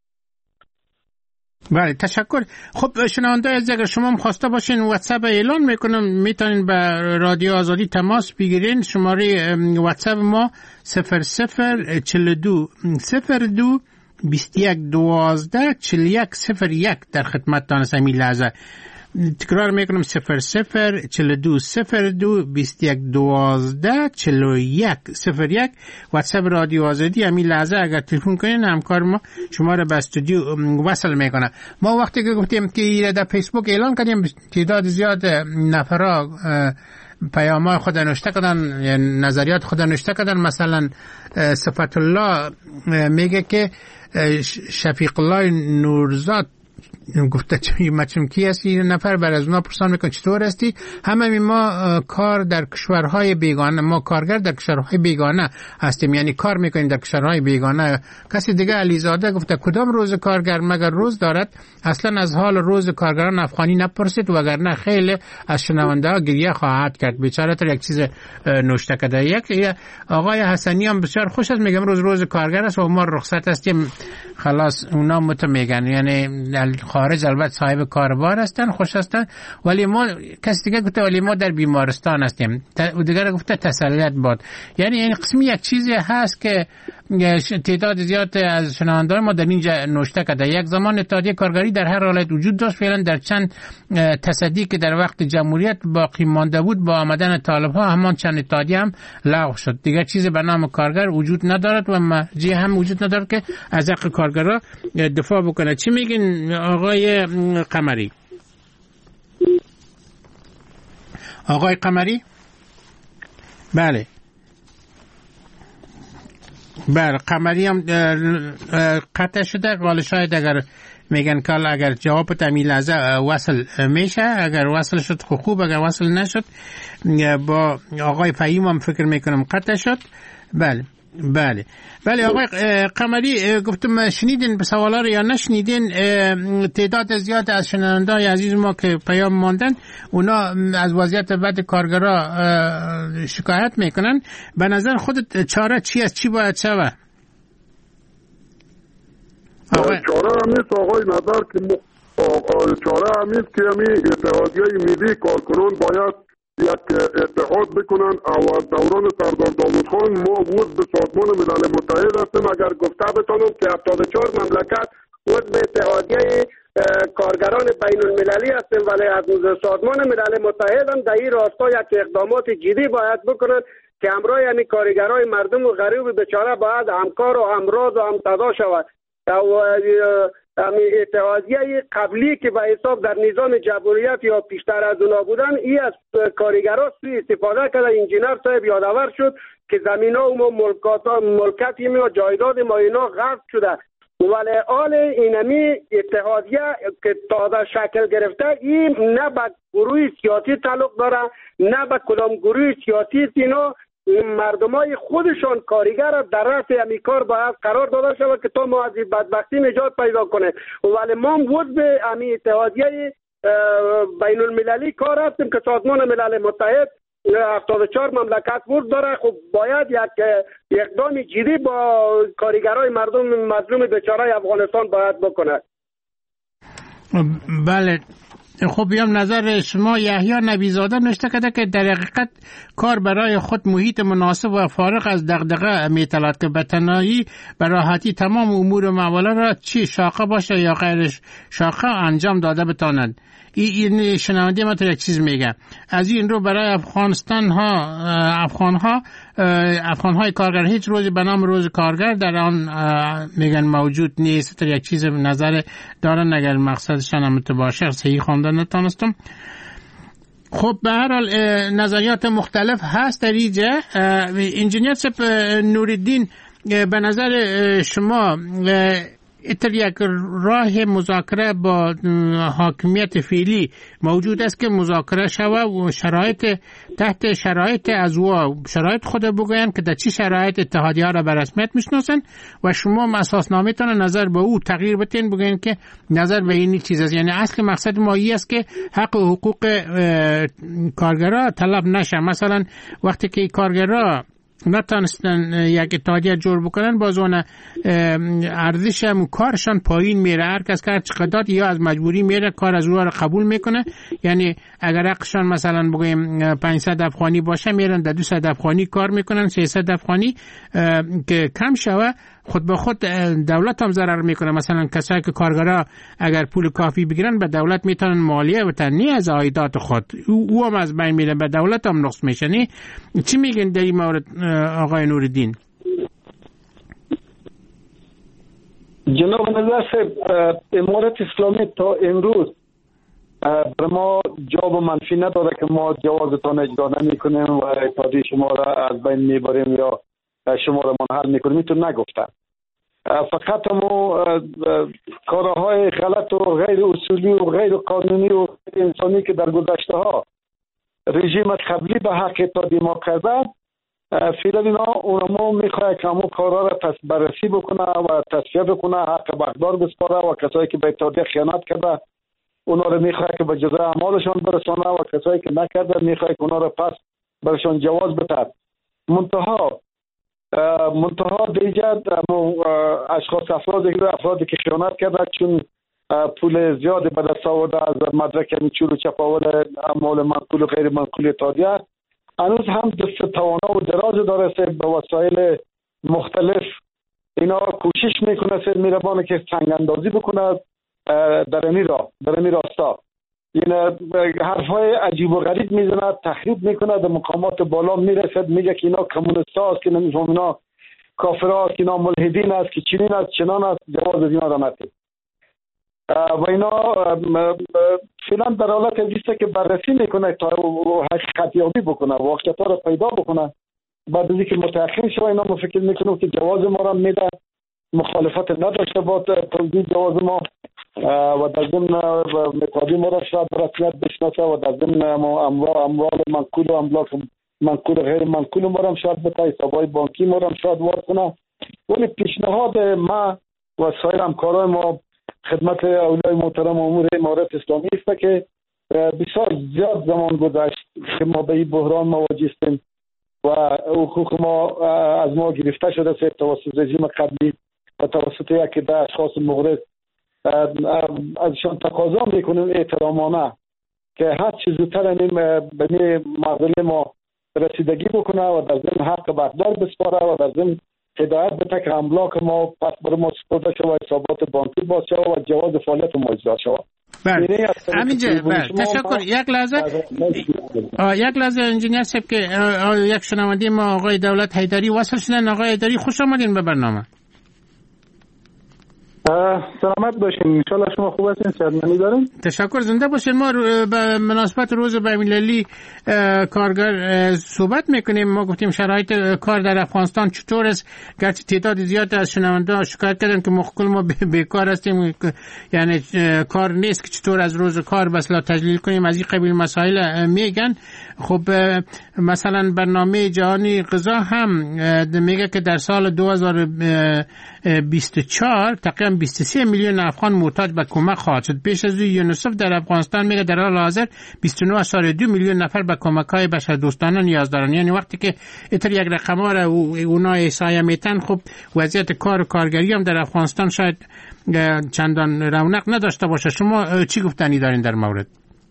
بله تشکر. خب شنونده از اگر شما هم خواسته باشین واتساپ اعلان میکنم میتونین به رادیو آزادی تماس بگیرین. شماره واتساپ ما صفر صفر چهل و دو صفر دو بیست و یک دوازده چهل و یک صفر یک در خدمتتان است. همین لحظه تکرار میکنم صفر صفر چهل و دو صفر دو بیست و یک دوازده چهل و یک صفر یک واتساپ رادیو آزادی. همین لحظه اگر تلفن کنین همکار ما شما را به استودیو وصل میکنه. ما وقتی که گفتیم که در فیسبوک اعلان کردیم تعداد زیاد نفرا پیام‌های خود نوشته کردن، نظریات خود نوشته کردن. مثلا صفت الله میگه که شفیق الله نورزاد گفته چه مچم کی هستی نفر بر از اونا پرسان میکنه چطور هستی. همه ما کار در کشورهای بیگانه، ما کارگر در کشورهای بیگانه هستیم، یعنی کار میکنیم در کشورهای بیگانه. کسی دیگه علیزاده گفته کدام روز کارگر مگر روز دارد؟ اصلا از حال روز کارگران افغانی نپرسید وگرنه خیلی از شنونده ها گریه خواهد کرد. بیچاره تر یک چیز نوشته کرده. یک آقای حسنی هم بسیار خوش است، میگم روز روز کارگر است و ما رخصت هستیم خلاص. اونا مت میگن یعنی خارج البته صاحب کاروبار هستن، خوش هستن، ولی ما کسی دیگه گفته ولی ما در بیمارستان هستیم، و دیگر گفته تسلیت باد. یعنی این قسمی یک چیزی هست که تعداد زیاد از شنوندگان ما در اینجا نوشته کرده. یک زمان اتحادیه کارگری در هر حالت وجود داشت، فعلا در چند تصدی که در وقت جمهوریت باقی مانده بود با آمدن طالب ها همان چند اتحادیه هم لغو شد. دیگر چیز به نام کارگر وجود ندارد و مرجع هم وجود ندارد که از حق کارگرها دفاع بکنه. چی میگین آقای قمری؟ آقای قمری؟ بله بله قمری هم قطع شده. ولی شاید اگر میگن که اگر جواب تمی لحظه وصل میشه، اگر وصل شد خوب، اگر وصل نشد با آقای فهیم هم فکر میکنم قطع شد. بله بله بله آقای قمری گفتم شنیدین به سوالا رو یا نشنیدین؟ تعداد زیاد از شنونده‌های عزیز ما که پیام ماندن اونا از وضعیت بد کارگرا شکایت میکنن. به نظر خودت چاره چی است؟ چی باید شود؟ چاره همیست آقای نظر که چاره همیست که همی اتحادیه ملی کارکنان باید یک اتحاد بکنن. و دوران سردار داوود خان ما عضو سازمان ملل متحد هستیم. اگر گفته بتانم که هفتاد و چهار مملکت عضو اتحادیه کارگران بین المللی هستیم، ولی از سازمان ملل متحد هم در این راستا یک اقدامات جدی باید بکنن که همراه یعنی کارگرای مردم و غریب بیچاره باید همکار و همراز و همصدا شود. اتحادیه قبلی که به حساب در نظام جمهوریت یا پیشتر از اونا بودن، این از کارگرها سوء استفاده کرده. انجینر صاحب یادآور شد که زمین ها و ملکات ملکت و جایداد ما اینا غصب شده. ولی حال اینمی اتحادیه که تازه شکل گرفته، این نه به گروه سیاسی تعلق داره نه به کدام گروه سیاسی. اینا مردمای خودشان کارگر در رأس همی کار باید قرار داده شود که تا ما از بدبختی نجات پیدا کنه. ولی ما عضو همی اتحادیه بین المللی کار هستیم که سازمان ملل متحد هفتاد و چهار مملکت ورد داره. خب باید یک اقدام جدی با کارگرای مردم مظلوم بیچاره افغانستان باید بکنه. بله خب بیام نظر شما. یحیی نبیزاده نوشته کرده که در حقیقت کار برای خود محیط مناسب و فارغ از دغدغه می‌طلبد که به تنهایی به راحتی تمام امور و معامله را چی شاقه باشه یا غیر شاقه انجام داده بتواند. این شنونده ما تو یک چیز میگه. از این رو برای افغانستان ها افغان ها افغان های کارگر هیچ روزی به نام روز کارگر در آن میگن موجود نیست. تو یک چیز نظر دارن اگر مقصدشان هم باشه. صحیح خواندن نتونستم. خب به هر حال نظریات مختلف هست در اینجا. انجینیر صاحب نوری‌الدین، به نظر شما اتر یک راه مذاکره با حاکمیت فعلی موجود است که مذاکره شود و شرایط تحت شرایط از او شرایط خود بگوین که در چی شرایط اتحادیه را به رسمیت میشناسن و شما اساسنامه تان نظر به او تغییر بتین بگوین که نظر به این چیز است. یعنی اصل مقصد ما این است که حق و حقوق کارگرها طلب نشه. مثلا وقتی که کارگرها نتانستن یک اتحادیه جور بکنن، باز اون ارزش هم کارشان پایین میره. هر کس که هر چقدر یا از مجبوری میره کار از رو قبول میکنه. یعنی اگر حقشان مثلا بگویم پانصد افغانی باشه میرن در دویست افغانی کار میکنن، سیصد افغانی که کم شوه خود به خود دولت هم ضرر میکنه. مثلا کسایی که کارگرها اگر پول کافی بگیرن به دولت میتونن مالیه بتن، نه از عایدات خود. او هم از بین میره، به دولت هم نقص میشه. نه چی میگن در این مورد آقای نوری‌الدین؟ جناب نظر صاحب، امارت اسلامی تا امروز بر ما جواب منفی نداده که ما جوازتان اجرا نمی کنیم و اتحادیه شما را از بین میبریم یا شما را منحل میکنیم. میتون نگفتن. فقط همو کارهای غلط و غیر اصولی و غیر قانونی و انسانی که در گذشته ها رژیم قبلی به حق اتحادیه ما کرده، فعلا اینا اونمو میخواه که همو کارها را پس بررسی بکنه و تصفیه بکنه، حق بخدار بسپاره و کسایی که به اتحادیه خیانت کرده اونا را میخواه که به جزای اعمالشان برسانه و کسایی که نکرده میخواه که اونا را پس برشان جواز بده. منتها منتها دیگر اشخاص افرادی که افرادی که خیانت کرده چون پول زیادی به دست آورده از مدرک میچول و چپاول اموال منقول و غیر منقول اتحادیه، هنوز هم دست توانا و دراز داره به وسایل مختلف. اینا کوشش میکنه میره بانه که سنگ اندازی بکنه در امی را در امی راستا. این حرفای عجیب و غریب میزنه، تخریب میکنه، در مقامات بالا میرسد، میگه که اینا کمونیست هاست، که نمیفهم اینا کافر هاست، که اینا ملحدین هست، که چنین است چنان است. جواز از اینا را نتید و اینا فعلا در حالت است که بررسی میکنه تا حقیقت یابی بکنه، واقعیت ها رو پیدا بکنه. بعد از اینکه متأخر شوه اینا ما فکر میکنم که جواز ما را میده، مخالفت نداشته با توضیح جواز ما و در ضمن مقادی ما را شاید رسمیت بشناسه و در ضمن اموال منقول و املاک منقول و غیر منقول ما را شاید بتا، حسابهای بانکی ما را شاید وارد کنه. ولی پیشنهاد ما و سایر همکارای ما خدمت اولیای محترم امور امارات اسلامی است که بسیار زیاد زمان گذشت که ما به این بحران مواجه هستیم و حقوق ما از ما گرفته شده است توسط رژیم قبلی و توسط یکی ده اشخاص مغرض. ازشان تقاضا میکنیم احترامانه که هر چیز زودتر این به معضله ما رسیدگی بکنه و در ضمن حق بردار بسپاره و در ضمن هدایت بده که املاک ما پس بر ما سپرده شود و حسابات بانکی باز شود و جواز فعالیت ما اجرا شود. بله همینجا بله تشکر. یک لحظه یک لحظه انجینیر صاحب که یک شنونده ما آقای دولت حیدری وصل شدن. آقای حیدری خوش آمدین به برنامه. سلامت باشین، ان شاء الله شما خوب هستین، صحتمندی دارین. تشکر، زنده باشین. ما به مناسبت روز بین‌المللی کارگر صحبت میکنیم. ما گفتیم شرایط کار در افغانستان چطور است، گرچه تعداد زیاد از شنونده‌ها شکایت کردن که ما کل ما بیکار هستیم، یعنی کار نیست که چطور از روز کار بس لا تجلیل کنیم، از این قبیل مسائل میگن. خب مثلا برنامه جهانی غذا هم میگه که در سال دو هزار و بیست و چهار تقریبا بیست و سه میلیون افغان محتاج به کمک خواهد شد. پیش از یونیسف در افغانستان میگه در حال حاضر بیست و نه اشاره دو میلیون نفر به کمک‌های بشردوستانه نیاز دارن. یعنی وقتی که اینطور یک رقم‌ها را اونا احصایه میتن، خب وضعیت کار و کارگری هم در افغانستان شاید چندان رونق نداشته باشه. شما چی گفتنی دارین در مورد؟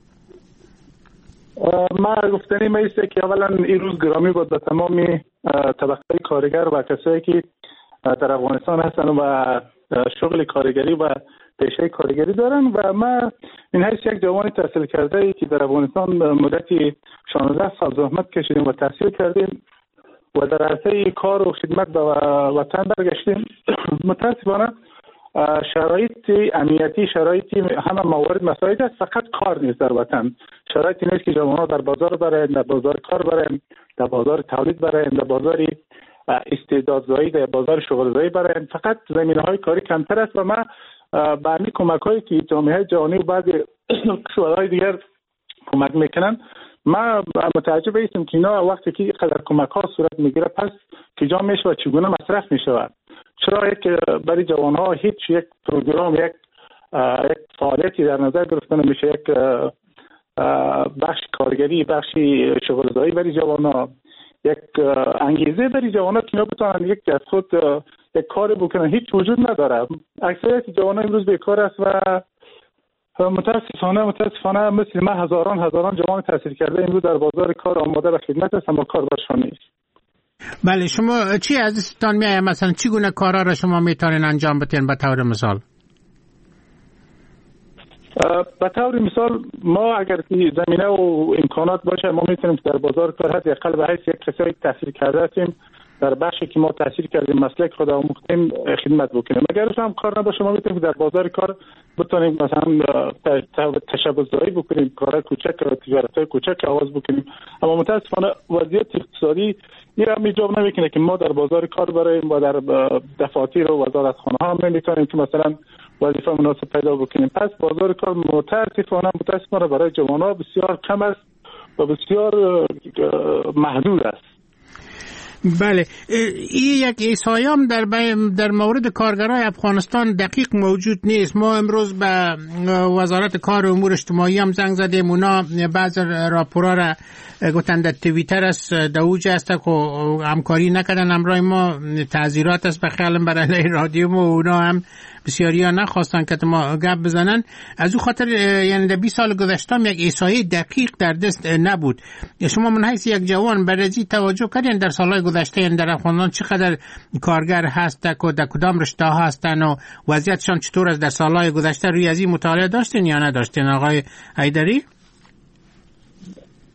ما گفتنی ما ایسته که اولا این روز گرامی بود به تمام طبقه کارگر و کسایی که در افغانستان هستن و شغل کارگری و پیشه کارگری دارن و ما این حیث یک جوان تحصیل کرده ای که در افغانستان مدتی شانزده سال زحمت کشیدیم و تحصیل کردیم و در عرصه کار و خدمت به وطن برگشتیم. متاسفانه شرایط امنیتی، شرایطی همه موارد مساعد است، فقط کار نیست در وطن. شرایطی نیست که جوانان در بازار برن، در بازار کار برن، در بازار تولید برن، در بازار استعدادزایی، در بازار شغلزایی برن. فقط زمینه‌های کاری کمتر است و ما به همین کمک‌هایی که جامعه جهانی و بعضی کشورهای دیگر کمک میکنن، ما متعجب هستیم که اینا وقتی که قدر کمک‌ها صورت میگیره پس کجا میشه و چگونه مصرف میشود. چرا یک برای جوانها هیچ یک پروگرام، یک یک فعالیتی در نظر گرفته نمیشه، یک بخش کارگری، بخشی شغلزایی برای جوانها، یک انگیزه برای جوانها که اینا بتونن یک از خود یک کاری بکنن هیچ وجود نداره. اکثریت جوانها امروز بیکار است و متاسفانه متاسفانه مثل ما هزاران هزاران جوان تحصیل کرده امروز در بازار کار آماده به خدمت است اما کار برشان نیست. بله، شما چی ازتان میآید؟ مثلا چی گونه کارا را شما میتونین انجام بدین به طور مثال؟ به طور مثال ما اگر زمینه و امکانات باشه ما میتونیم در بازار کار حد اقل به حیث یک کسایی تحصیل کرده هستیم در بخشی که ما تحصیل کردیم مسلک خود آموختیم خدمت بکنیم. اگر هم کار نباشه ما میتونیم در بازار کار بتونیم مثلا تشبث‌زایی بکنیم، کارهای کوچک و تجارت‌های کوچک آغاز بکنیم. اما متاسفانه وضعیت اقتصادی این هم ایجاب نمیکنه که ما در بازار کار بریم و در دفاتر و وزارتخانه ها هم نمیتونیم که مثلا وظیفه مناسب پیدا بکنیم. پس بازار کار متاسفانه متاسفانه برای جوانان بسیار کم است و بسیار محدود است. بله، این یک احصایه‌ام در در مورد کارگرای افغانستان دقیق موجود نیست. ما امروز به وزارت کار و امور اجتماعی هم زنگ زدیم، اونا بعض راپورا را گفتن در توییتر است دوج است که همکاری نکردن همراه ما. تعذیرات است به خیالم برای رادیو ما، اونا هم بسیاری ها نخواستن که ما گپ بزنن. از او خاطر یعنی در بیست سال گذشته یک احصایه دقیق در دست نبود. شما من حیث یک جوان برای توجه کردین در سالهای گذشته در افغانستان چقدر کارگر هست و در کدام رشته ها هستن و وضعیتشان چطور است در سالهای گذشته؟ روی از این مطالعه داشتین یا نداشتین آقای حیدری؟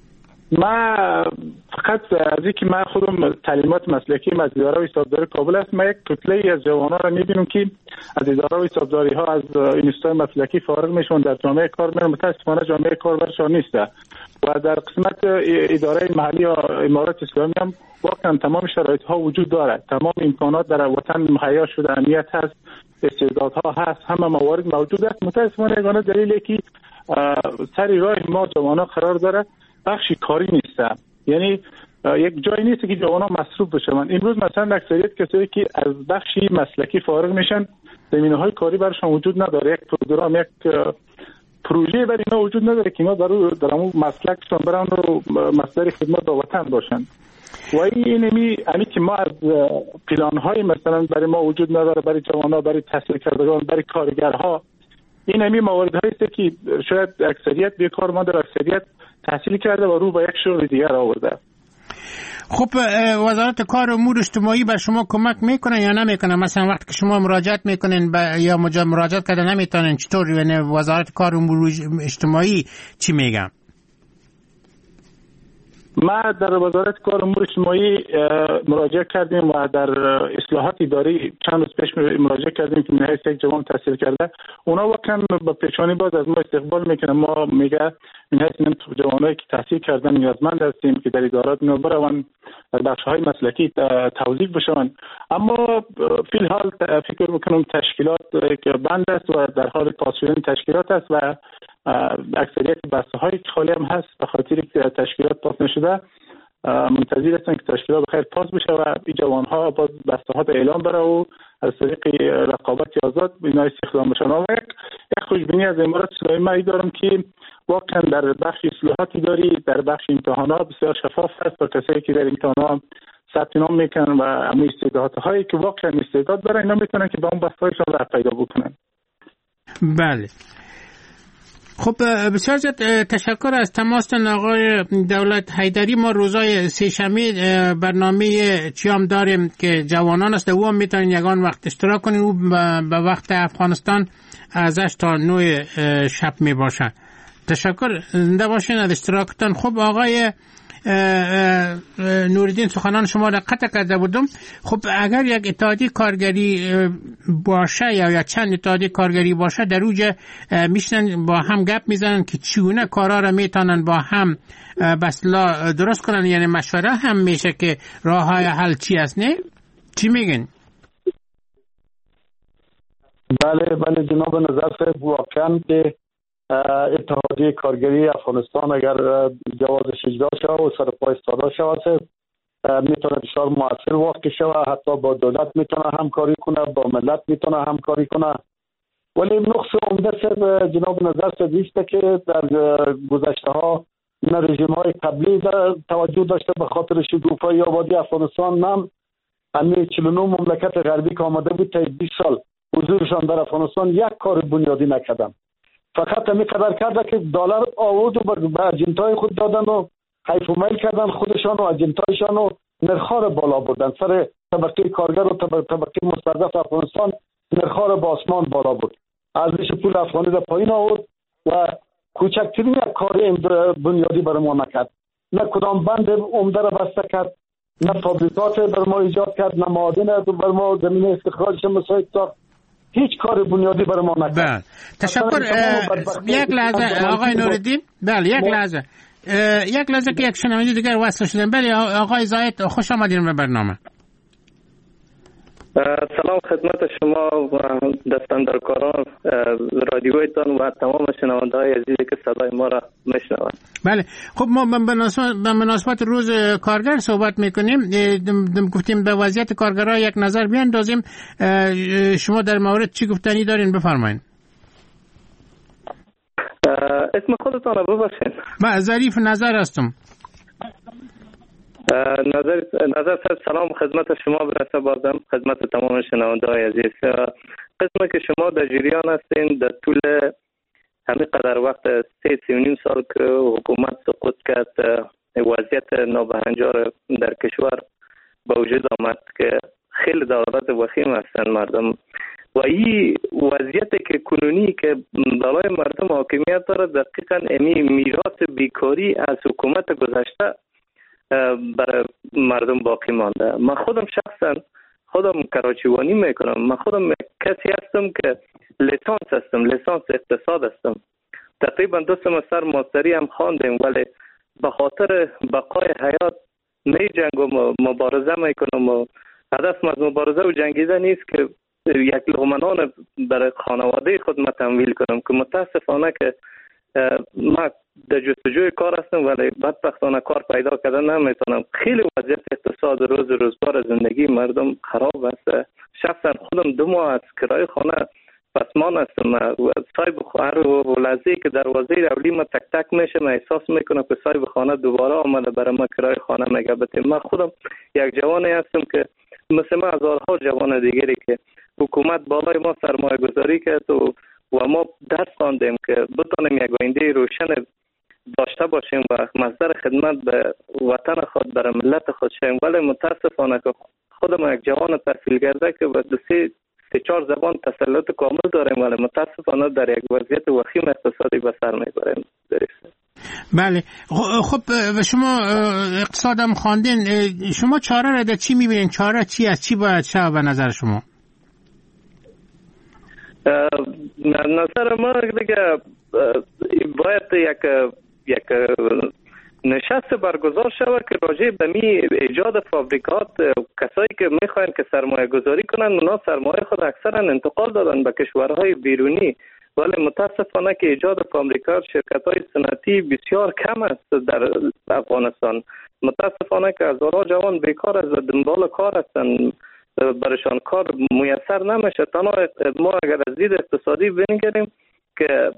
ما فقط از اینکه من خودم تعلیمات مسلکی از اداره حسابداری کابل است، ما یک کتله از جوانان را میبینیم که از اداره حسابداری ها از اینستای مسلکی فارغ میشون، در جامعه کار میرن. متاسفانه جامعه کار برشان نیست و در قسمت اداره محلی یا امارات اسلامی هم واقعا تمام شرایط ها وجود دارد، تمام امکانات در وطن مهیا شده، امنیت هست، استعدادها هست، همه موارد موجود است. متاسفانه یگانه دلیلی که سر راه ما جوانان قرار داره بخشی کاری نیست، یعنی یک جایی نیست که جوانان مصروف بشن. امروز مثلا اکثریت کسایی که از بخشی مسلکی فارغ میشن زمینه های کاری برشان وجود نداره، یک پروگرام یک پروژه برای اینا وجود نداره که اینا در در اون مسلکشون برن و مصدر خدمت به وطن باشن. و این امی امی که ما از پلان های مثلا برای ما وجود نداره، برای جوانان، برای تحصیل کردگان، برای کارگرها. این امی موارد هایی که شاید اکثریت بیکارمند در اکثریت تحصیل کرده و رو به یک شغل دیگر آورده. خب وزارت کار و امور اجتماعی به شما کمک میکنه یا نمیکنه؟ مثلا وقتی که شما مراجعت میکنین یا مراجعت کرده نمیتونین، چطور یعنی وزارت کار و امور اجتماعی چی میگم؟ ما در وزارت کار و امور اجتماعی مراجعه کردیم و در اصلاحات اداری چند روز پیش مراجعه کردیم که من یک جوان تحصیل کرده، اونا واقعا با پیشانی باز از ما استقبال میکنه. ما میگه این هستیم جوانایی که تحصیل کردن نیازمند هستیم که در ادارات نو برون در بخش‌های مسلکی توظیف بشن، اما فی الحال فکر میکنم تشکیلات که بند است و در حال پاس شدن تشکیلات است و اکثریت بسته‌هایی که خالی هم هست به خاطر که تشکیلات پاس نشده منتظر هستن که تشکیلات بخیر پاس بشه و این جوان‌ها باز بسته‌ها به اعلام بره و از طریق رقابت آزاد اینا استخدام بشن. و یک خوشبینی از امارات اسلامی ما دارم که واقعا در بخش اصلاحاتی داری، در بخش امتحانات بسیار شفاف است و کسایی که در امتحانات ثبت نام میکنن و اما استعدادهایی که واقعا استعداد دارن اینا میتونن که به اون بسته‌هایشون راه پیدا بکنن. بله. خب بسیار زیاد تشکر از تماستان آقای دولت حیدری. ما روزای سه‌شنبه برنامه چیام داریم که جوانان است، او هم میتونین یگان وقت اشتراک کنین، او به وقت افغانستان از هشت تا نه شب می باشه. تشکر، زنده باشین از اشتراکتان. خب آقای نوردین سخنان شما را قطع کرده بودم. خب اگر یک اتحادیه کارگری باشه یا یا چند اتحادیه کارگری باشه، در اوج میشنن با هم گپ میزنن که چگونه کارا را میتونن با هم بسلا درست کنن، یعنی مشوره هم میشه که راه های حل چی است. نه چی میگن؟ بله بله جناب نظر صاحب، واقعا که اتحادیه کارگری افغانستان اگر جوازش اجرا شود و سر پای ایستاده شود میتونه بسیار مؤثر واقع شود، حتی با دولت میتونه همکاری کنه، با ملت میتونه همکاری کنه. ولی نقص عمده صاحب جناب نظر صاحب است که در گذشته ها نه رژیم های قبلی توجه داشته به خاطر شکوفایی آبادی افغانستان، نه همین چهل و نه مملکت غربی که آمده بود تا بیست سال حضورشان در افغانستان یک کار بنیادی نکردن، فقط همین قدر کرده که دلار آورد و به اجنتای خود دادن و حیف و میل کردن خودشان و اجنتایشان و نرخ‌ها را بالا بردن. سر طبقه کارگر و طبقه مستضعف افغانستان نرخ‌ها را با آسمان بالا برد، ارزش پول افغانی را پایین آورد و کوچکترین یک کار بنیادی برای ما نکرد. نه کدام بند عمده را بسته کرد، نه فابریکات بر ما ایجاد کرد، نه معادن بر ما زمینه استخراجش مساعد ساخت. هیچ کار بنیادی برای ما نکرد. بله تشکر. یک لحظه آقای نوردین. بله یک لحظه یک لحظه که یک شنونده دیگر وصل شدن. بله آقای زاید، خوش آمدین به برنامه. سلام خدمت شما و دستاندرکاران رادیویتان و تمام شنونده های عزیزی که صدای ما را میشنوند. بله خب ما به مناسبت روز کارگر صحبت میکنیم. گفتیم به وضعیت کارگرها یک نظر بیاندازیم. شما در مورد چی گفتنی دارین؟ بفرمایید. اسم خودتان رو ببخشید. من ظریف نظر هستم. نظر نظر صاحب سلام خدمت شما برسه، بازم خدمت تمام شنونده های عزیز. قسمه که شما در جریان هستین در طول همین قدر وقت سه سی و نیم سال که حکومت سقوط کرد، وضعیت نابهنجار در کشور به وجود آمد که خیلی ضرورت وخیم هستن مردم و این وضعیتی که کنونی که بالای مردم حاکمیت داره دقیقا امی میراث بیکاری از حکومت گذشته برای مردم باقی مانده. من خودم شخصا خودم کراچیوانی میکنم. من خودم کسی هستم که لیسانس هستم، لیسانس اقتصاد هستم. تقریبا دو سمستر ماستری هم خواندم، ولی به خاطر بقای حیات می جنگ و مبارزه میکنم و هدف از مبارزه و جنگیدن نیست که یک لقمه نان برای خانواده خود ما تمویل کنم، که متاسفانه که ما در جستجوی کار هستم ولی بدبختانه کار پیدا کردن نمیتونم. خیلی وضعیت اقتصاد روز روزگار زندگی مردم خراب است. شخصا خودم دو ماه از کرایه خانه پسمان هستم و صاحب خواهر و لحظه‌ای که دروازه رولی ما تک تک میشه من احساس میکنم که صاحب خانه دوباره آمده برای ما کرایه خانه میگه. بته من خودم یک جوانی هستم که مثل ما هزارها جوان دیگری که حکومت بالای ما سرمایه گذاری کرد و و ما درس خواندیم که بتونیم یک آینده روشن داشته باشیم و مصدر خدمت به وطن خود برای ملت خود شیم. ولی متاسفانه که خودم یک جوان تحصیل کرده که به دو سه سه چهار زبان تسلط کامل داریم ولی متاسفانه در یک وضعیت وخیم اقتصادی به سر میبریم. بله. خب شما اقتصادم خواندین، شما چاره را در چی میبینین؟ چاره چی است؟ چی باید شود به نظر شما؟ نظر ما دیگه باید یک یک نشست برگزار شود که راجع به می ایجاد فابریکات کسایی که میخواین که سرمایه گذاری کنن اونا سرمایه خود اکثرا انتقال دادن به کشورهای بیرونی، ولی متاسفانه که ایجاد فابریکات شرکت‌های صنعتی بسیار کم است در افغانستان. متاسفانه که هزارها جوان بیکار از دنبال کار هستند، برشان کار میسر نمیشه. تنها ما اگر از دید اقتصادی بنگریم که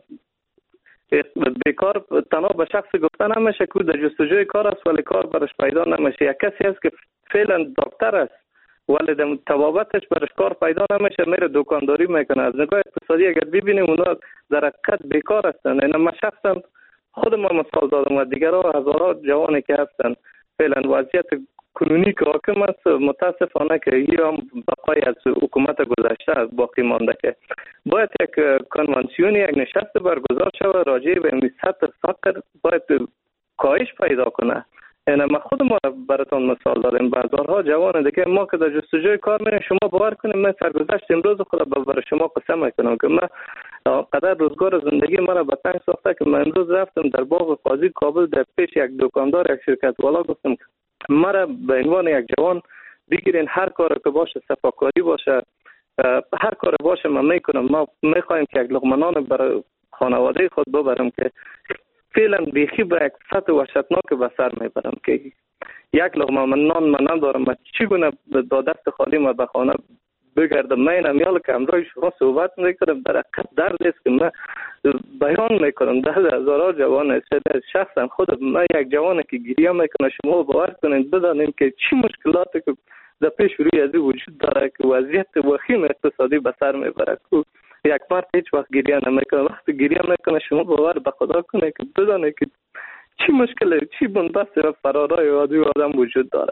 بیکار تنها به شخص گفته نمیشه که در جستجوی کار است ولی کار برش پیدا نمیشه. یک کسی هست که فعلا دکتر است ولی در تبابتش برش کار پیدا نمیشه، میره دکانداری میکنه. از نگاه اقتصادی اگر ببینیم اونا در حقیقت بیکار هستن. این ما شخصا خودم مثال دادم و دیگرها هزارها جوانی که هستن فعلا وضعیت کنونی که حاکم است متاسفانه که این هم بقای از حکومت گذشته از باقی مانده که باید یک کنوانسیون یک نشست برگزار شود راجع به این سطح فقر باید کاهش پیدا کنه. یعنی ما خود ما براتون مثال داریم بازارها جوان دیگه ما که در جستجوی کار میریم شما باور کنیم من سرگذشت امروز خود برای شما قسم میکنم که من قدر روزگار زندگی مرا به تنگ ساخته که من امروز رفتم در باغ قاضی کابل در پیش یک دکاندار یک شرکت والا گفتم مرا به عنوان یک جوان بگیرین هر کار که باشه صفاکاری باشه هر کار باشه من میکنم. ما میخوایم که یک لقمه نان برای خانواده خود ببرم که فعلا بیخی به یک سطح وحشتناک به سر میبرم که یک لقمه من نان من ندارم. من چگونه با دست خالی ما به خانه بگردم؟ من امیال که امروز شما صحبت میکنم در حقیقت درد است که من بیان میکنم. ده هزارها جوان است. شخصا خود من یک جوانه که گریه میکنه. شما باور کنید بدانید که چی مشکلاتی که در پیش روی از وجود داره که وضعیت وخیم اقتصادی به سر میبره که یک مرد هیچ وقت گریه نمیکنه. وقتی گریه میکنه شما باور به خدا کنه که بدانید که چی مشکل چی بنبست و فرارای عادی آدم وجود داره.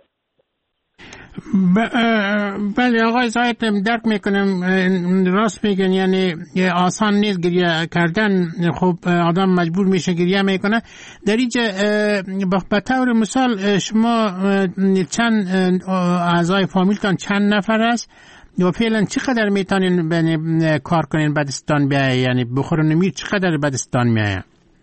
بله آقای زاید درک میکنم، راست میگن، یعنی آسان نیست گریه کردن. خب آدم مجبور میشه گریه میکنه. در اینجا به طور مثال شما چند اعضای فامیلتان چند نفر است و فعلا چقدر میتونین کار کنین بدستان بیایه، یعنی بخورن میر چقدر بدستان میایه؟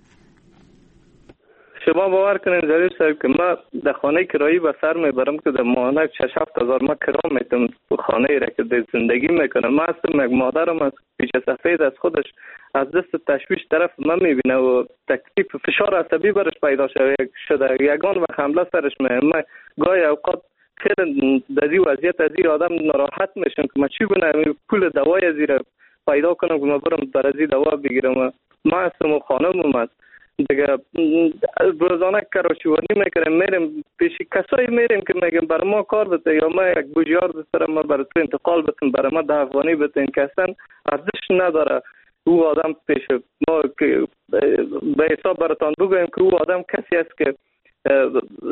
شما باور کنین جلیل صاحب که من در خانه کرایی به سر میبرم که در ماهانه شش هفت هزار ما کرا میتونم خانه ای را که در زندگی میکنم. من هستم یک مادرم از پیش سفید از خودش از دست تشویش طرف من میبینه و تکلیف فشار عصبی برش پیدا شده یگان و حمله سرش میبینه. من گاهی اوقات خیلی در این وضعیت از این آدم ناراحت میشم که من چی کنم پول دوای از این پیدا کنم که من برم برازی دوا بگیرم. من هستم و خانمم هست دیگه روزانه کراچیوانی میکنیم، میریم پیش کسایی میریم که میگم برای ما کار بده یا ما یک بوجیار بسرم ما برای تو انتقال بتیم برای ما ده افغانی بتیم که اصلا ارزش نداره. او آدم پیش ما که به حساب براتان بگویم که او آدم کسی است که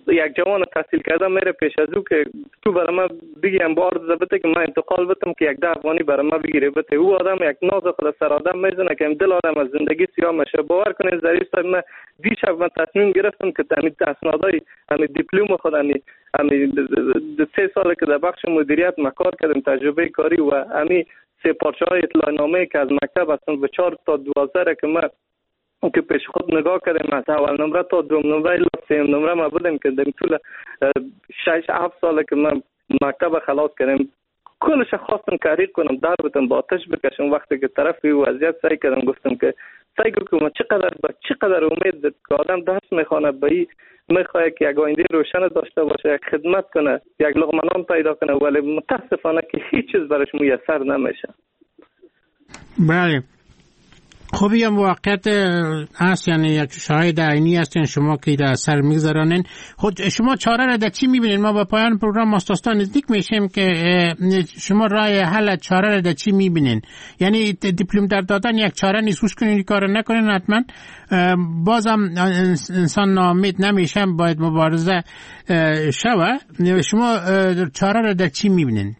یک جوان تحصیل کرده میره پیش از او که تو برای من بگیم بار زبطه که من انتقال بتم که یک ده افغانی برای من بگیره بته، او آدم یک ناز خود سر آدم میزنه که دل آدم از زندگی سیاه میشه. باور کنید ظریف صاحب، من دیشب من تصمیم گرفتم که تامین اسنادای همین دیپلم خود همین همین سه سال که در بخش مدیریت مکار کردم، تجربه کاری و همین سه پارچه های اطلاع نامه که از مکتب هستن به چهار تا دوازده که من که پیش خود نگاه کردیم، از اول نمره تا دوم نمره الا سیم نمره ما بودیم که در طول شش هفت ساله که من مکتب خلاص کردم، کلش خواستم کاری کنم، در بودم با آتش بکشم. وقتی که طرف وضعیت سعی کردم گفتم که سعی کنم چقدر با چقدر امید که آدم درس میخونه، به این میخواد که یک آینده روشن داشته باشه، یک خدمت کنه، یک لقمه نان پیدا کنه، ولی متاسفانه که هیچ چیز برایش میسر نمیشه. بله، خب این واقعیت هست، یعنی یک شاهد عینی هستین شما که در سر میگذارانین. خود شما چاره را در چی میبینین؟ ما با پایان پروگرام مستاستا نزدیک میشیم که شما راه حل چاره را در چی میبینین؟ یعنی دیپلم در دادن یک چاره نیست، روش کنین کار نکنین حتما بازم انسان ناامید نمیشه، باید مبارزه شوه. شما چاره را در چی میبینین؟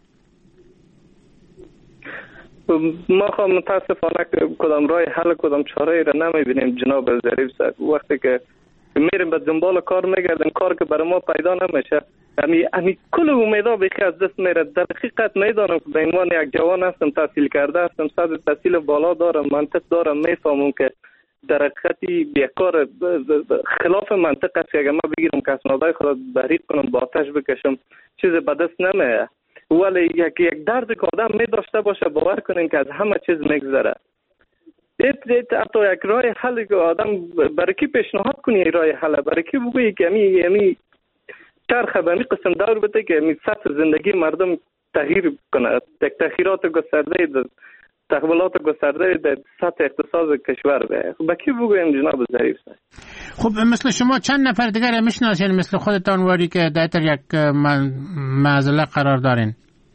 ما خواهم متاسفانه که کدام راه حل کدام چاره را نمیبینیم جناب ظریف صاحب. وقتی که میریم به دنبال کار میگردیم، کار که برای ما پیدا نمیشه، امی امی کل امیدا بیخی از دست میره. در حقیقت میدانم که به عنوان یک جوان هستم، تحصیل کرده هستم، صد تحصیل بالا دارم، منطق دارم، میفهمم که در حقیقتی بیکار خلاف منطق است که اگر من بگیرم که اسنادهای خود بریق کنم، با آتش بکشم، چیز به دست نمیاد. ولی یک یک درد که آدم می داشته باشه، باور کنین که از همه چیز میگذره. حتی یک راه حل که آدم برای کی پیشنهاد کنی، راه حل برای کی بگویی که امی امی چرخه به امی قسم دور بده که امی سطح زندگی مردم تغییر کنه، تغییرات گسترده، تحولات گسترده در سطح اقتصاد کشور به با کی بگویم جناب ظریف صاحب؟ خب مثل شما چند نفر دیگر میشناسین مثل خودتان واری که در یک معضله قرار دارین؟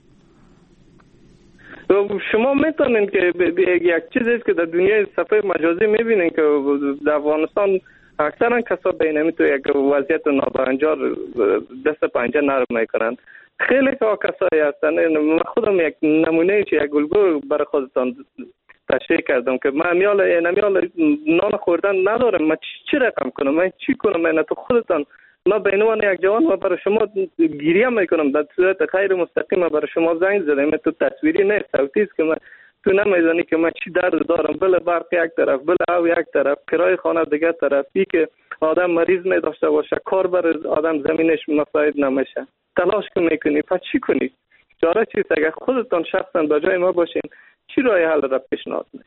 شما میتونین که یک چیزی که در دنیای صفحه مجازی میبینین که در افغانستان اکثرا کسا بینمی تو یک وضعیت نابرنجار دست پنجه نرم میکنن. خیلی که کسایی هستن، من خودم یک نمونه چه یک الگو برای خودتان تشریح کردم که من امیال نمیال نان خوردن ندارم، من چی رقم کنم، من چی کنم، من تو خودتان ما به عنوان یک جوان ما برای شما گریه میکنم، در صورت غیر مستقیم برای شما زنگ زدم، من تو تصویری نه صوتی است که من تو نمیدانی که من چی درد دارم، بله برق یک طرف، بله او یک طرف، کرای خانه دیگه طرف، ای که آدم مریض می داشته باشه، کار بر آدم زمینش مساعد نمیشه، تلاش که میکنی، پس چی کنی؟ چاره چیست؟ اگر خودتان شخصا با جای ما باشین چی راه حل را پیشنهاد میکنید؟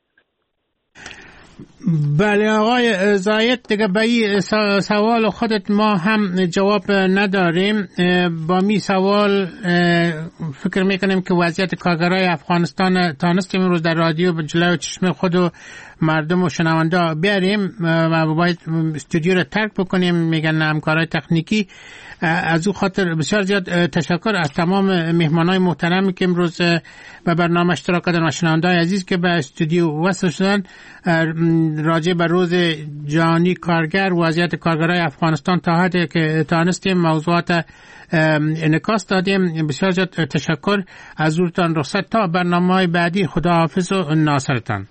بله آقای زاید، دیگه به این سوال خودت ما هم جواب نداریم. با می سوال فکر میکنیم که وضعیت کارگرای افغانستان تانستیم امروز در رادیو به جلوی چشم خود و مردم و شنونده بیاریم و باید استودیو رو ترک بکنیم، میگن همکارای تکنیکی. از او خاطر بسیار زیاد تشکر از تمام مهمانای محترمی که امروز به برنامه اشتراک کردن و شنونده‌های عزیز که به استودیو وصل شدن. راجع به روز جهانی کارگر، وضعیت کارگرای افغانستان تا حدی که تانستیم موضوعات انعکاس دادیم. بسیار زیاد تشکر از حضورتان. رخصت تا برنامه‌های بعدی. خداحافظ و ناصرتان.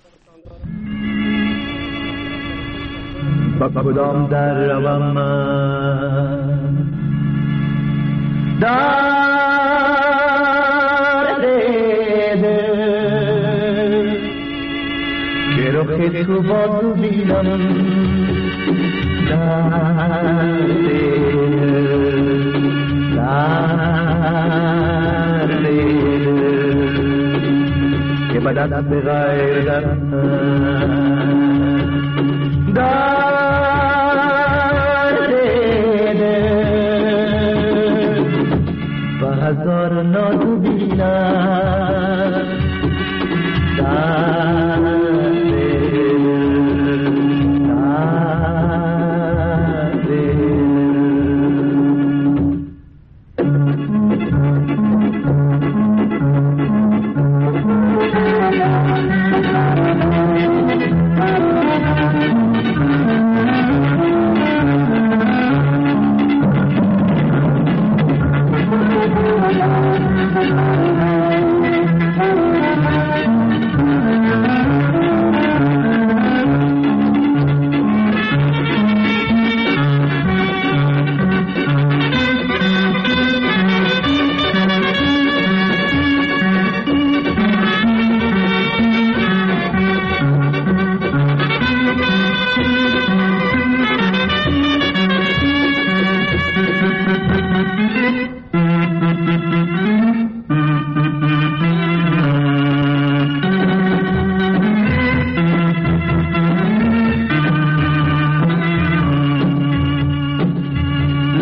با کدام در روم من در دیده که رخ تو با تو بینم در دیده در دیده که بدت به غیر در در هزار نادو بینم در دل در دل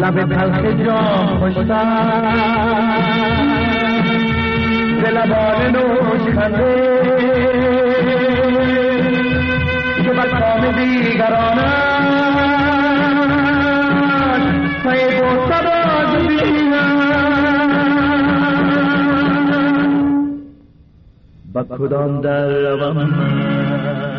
لب تلخ جام خوشتر به لبان نوش خنده که بر کام دیگرانم پای بوسه باز بینم با کدام در روم من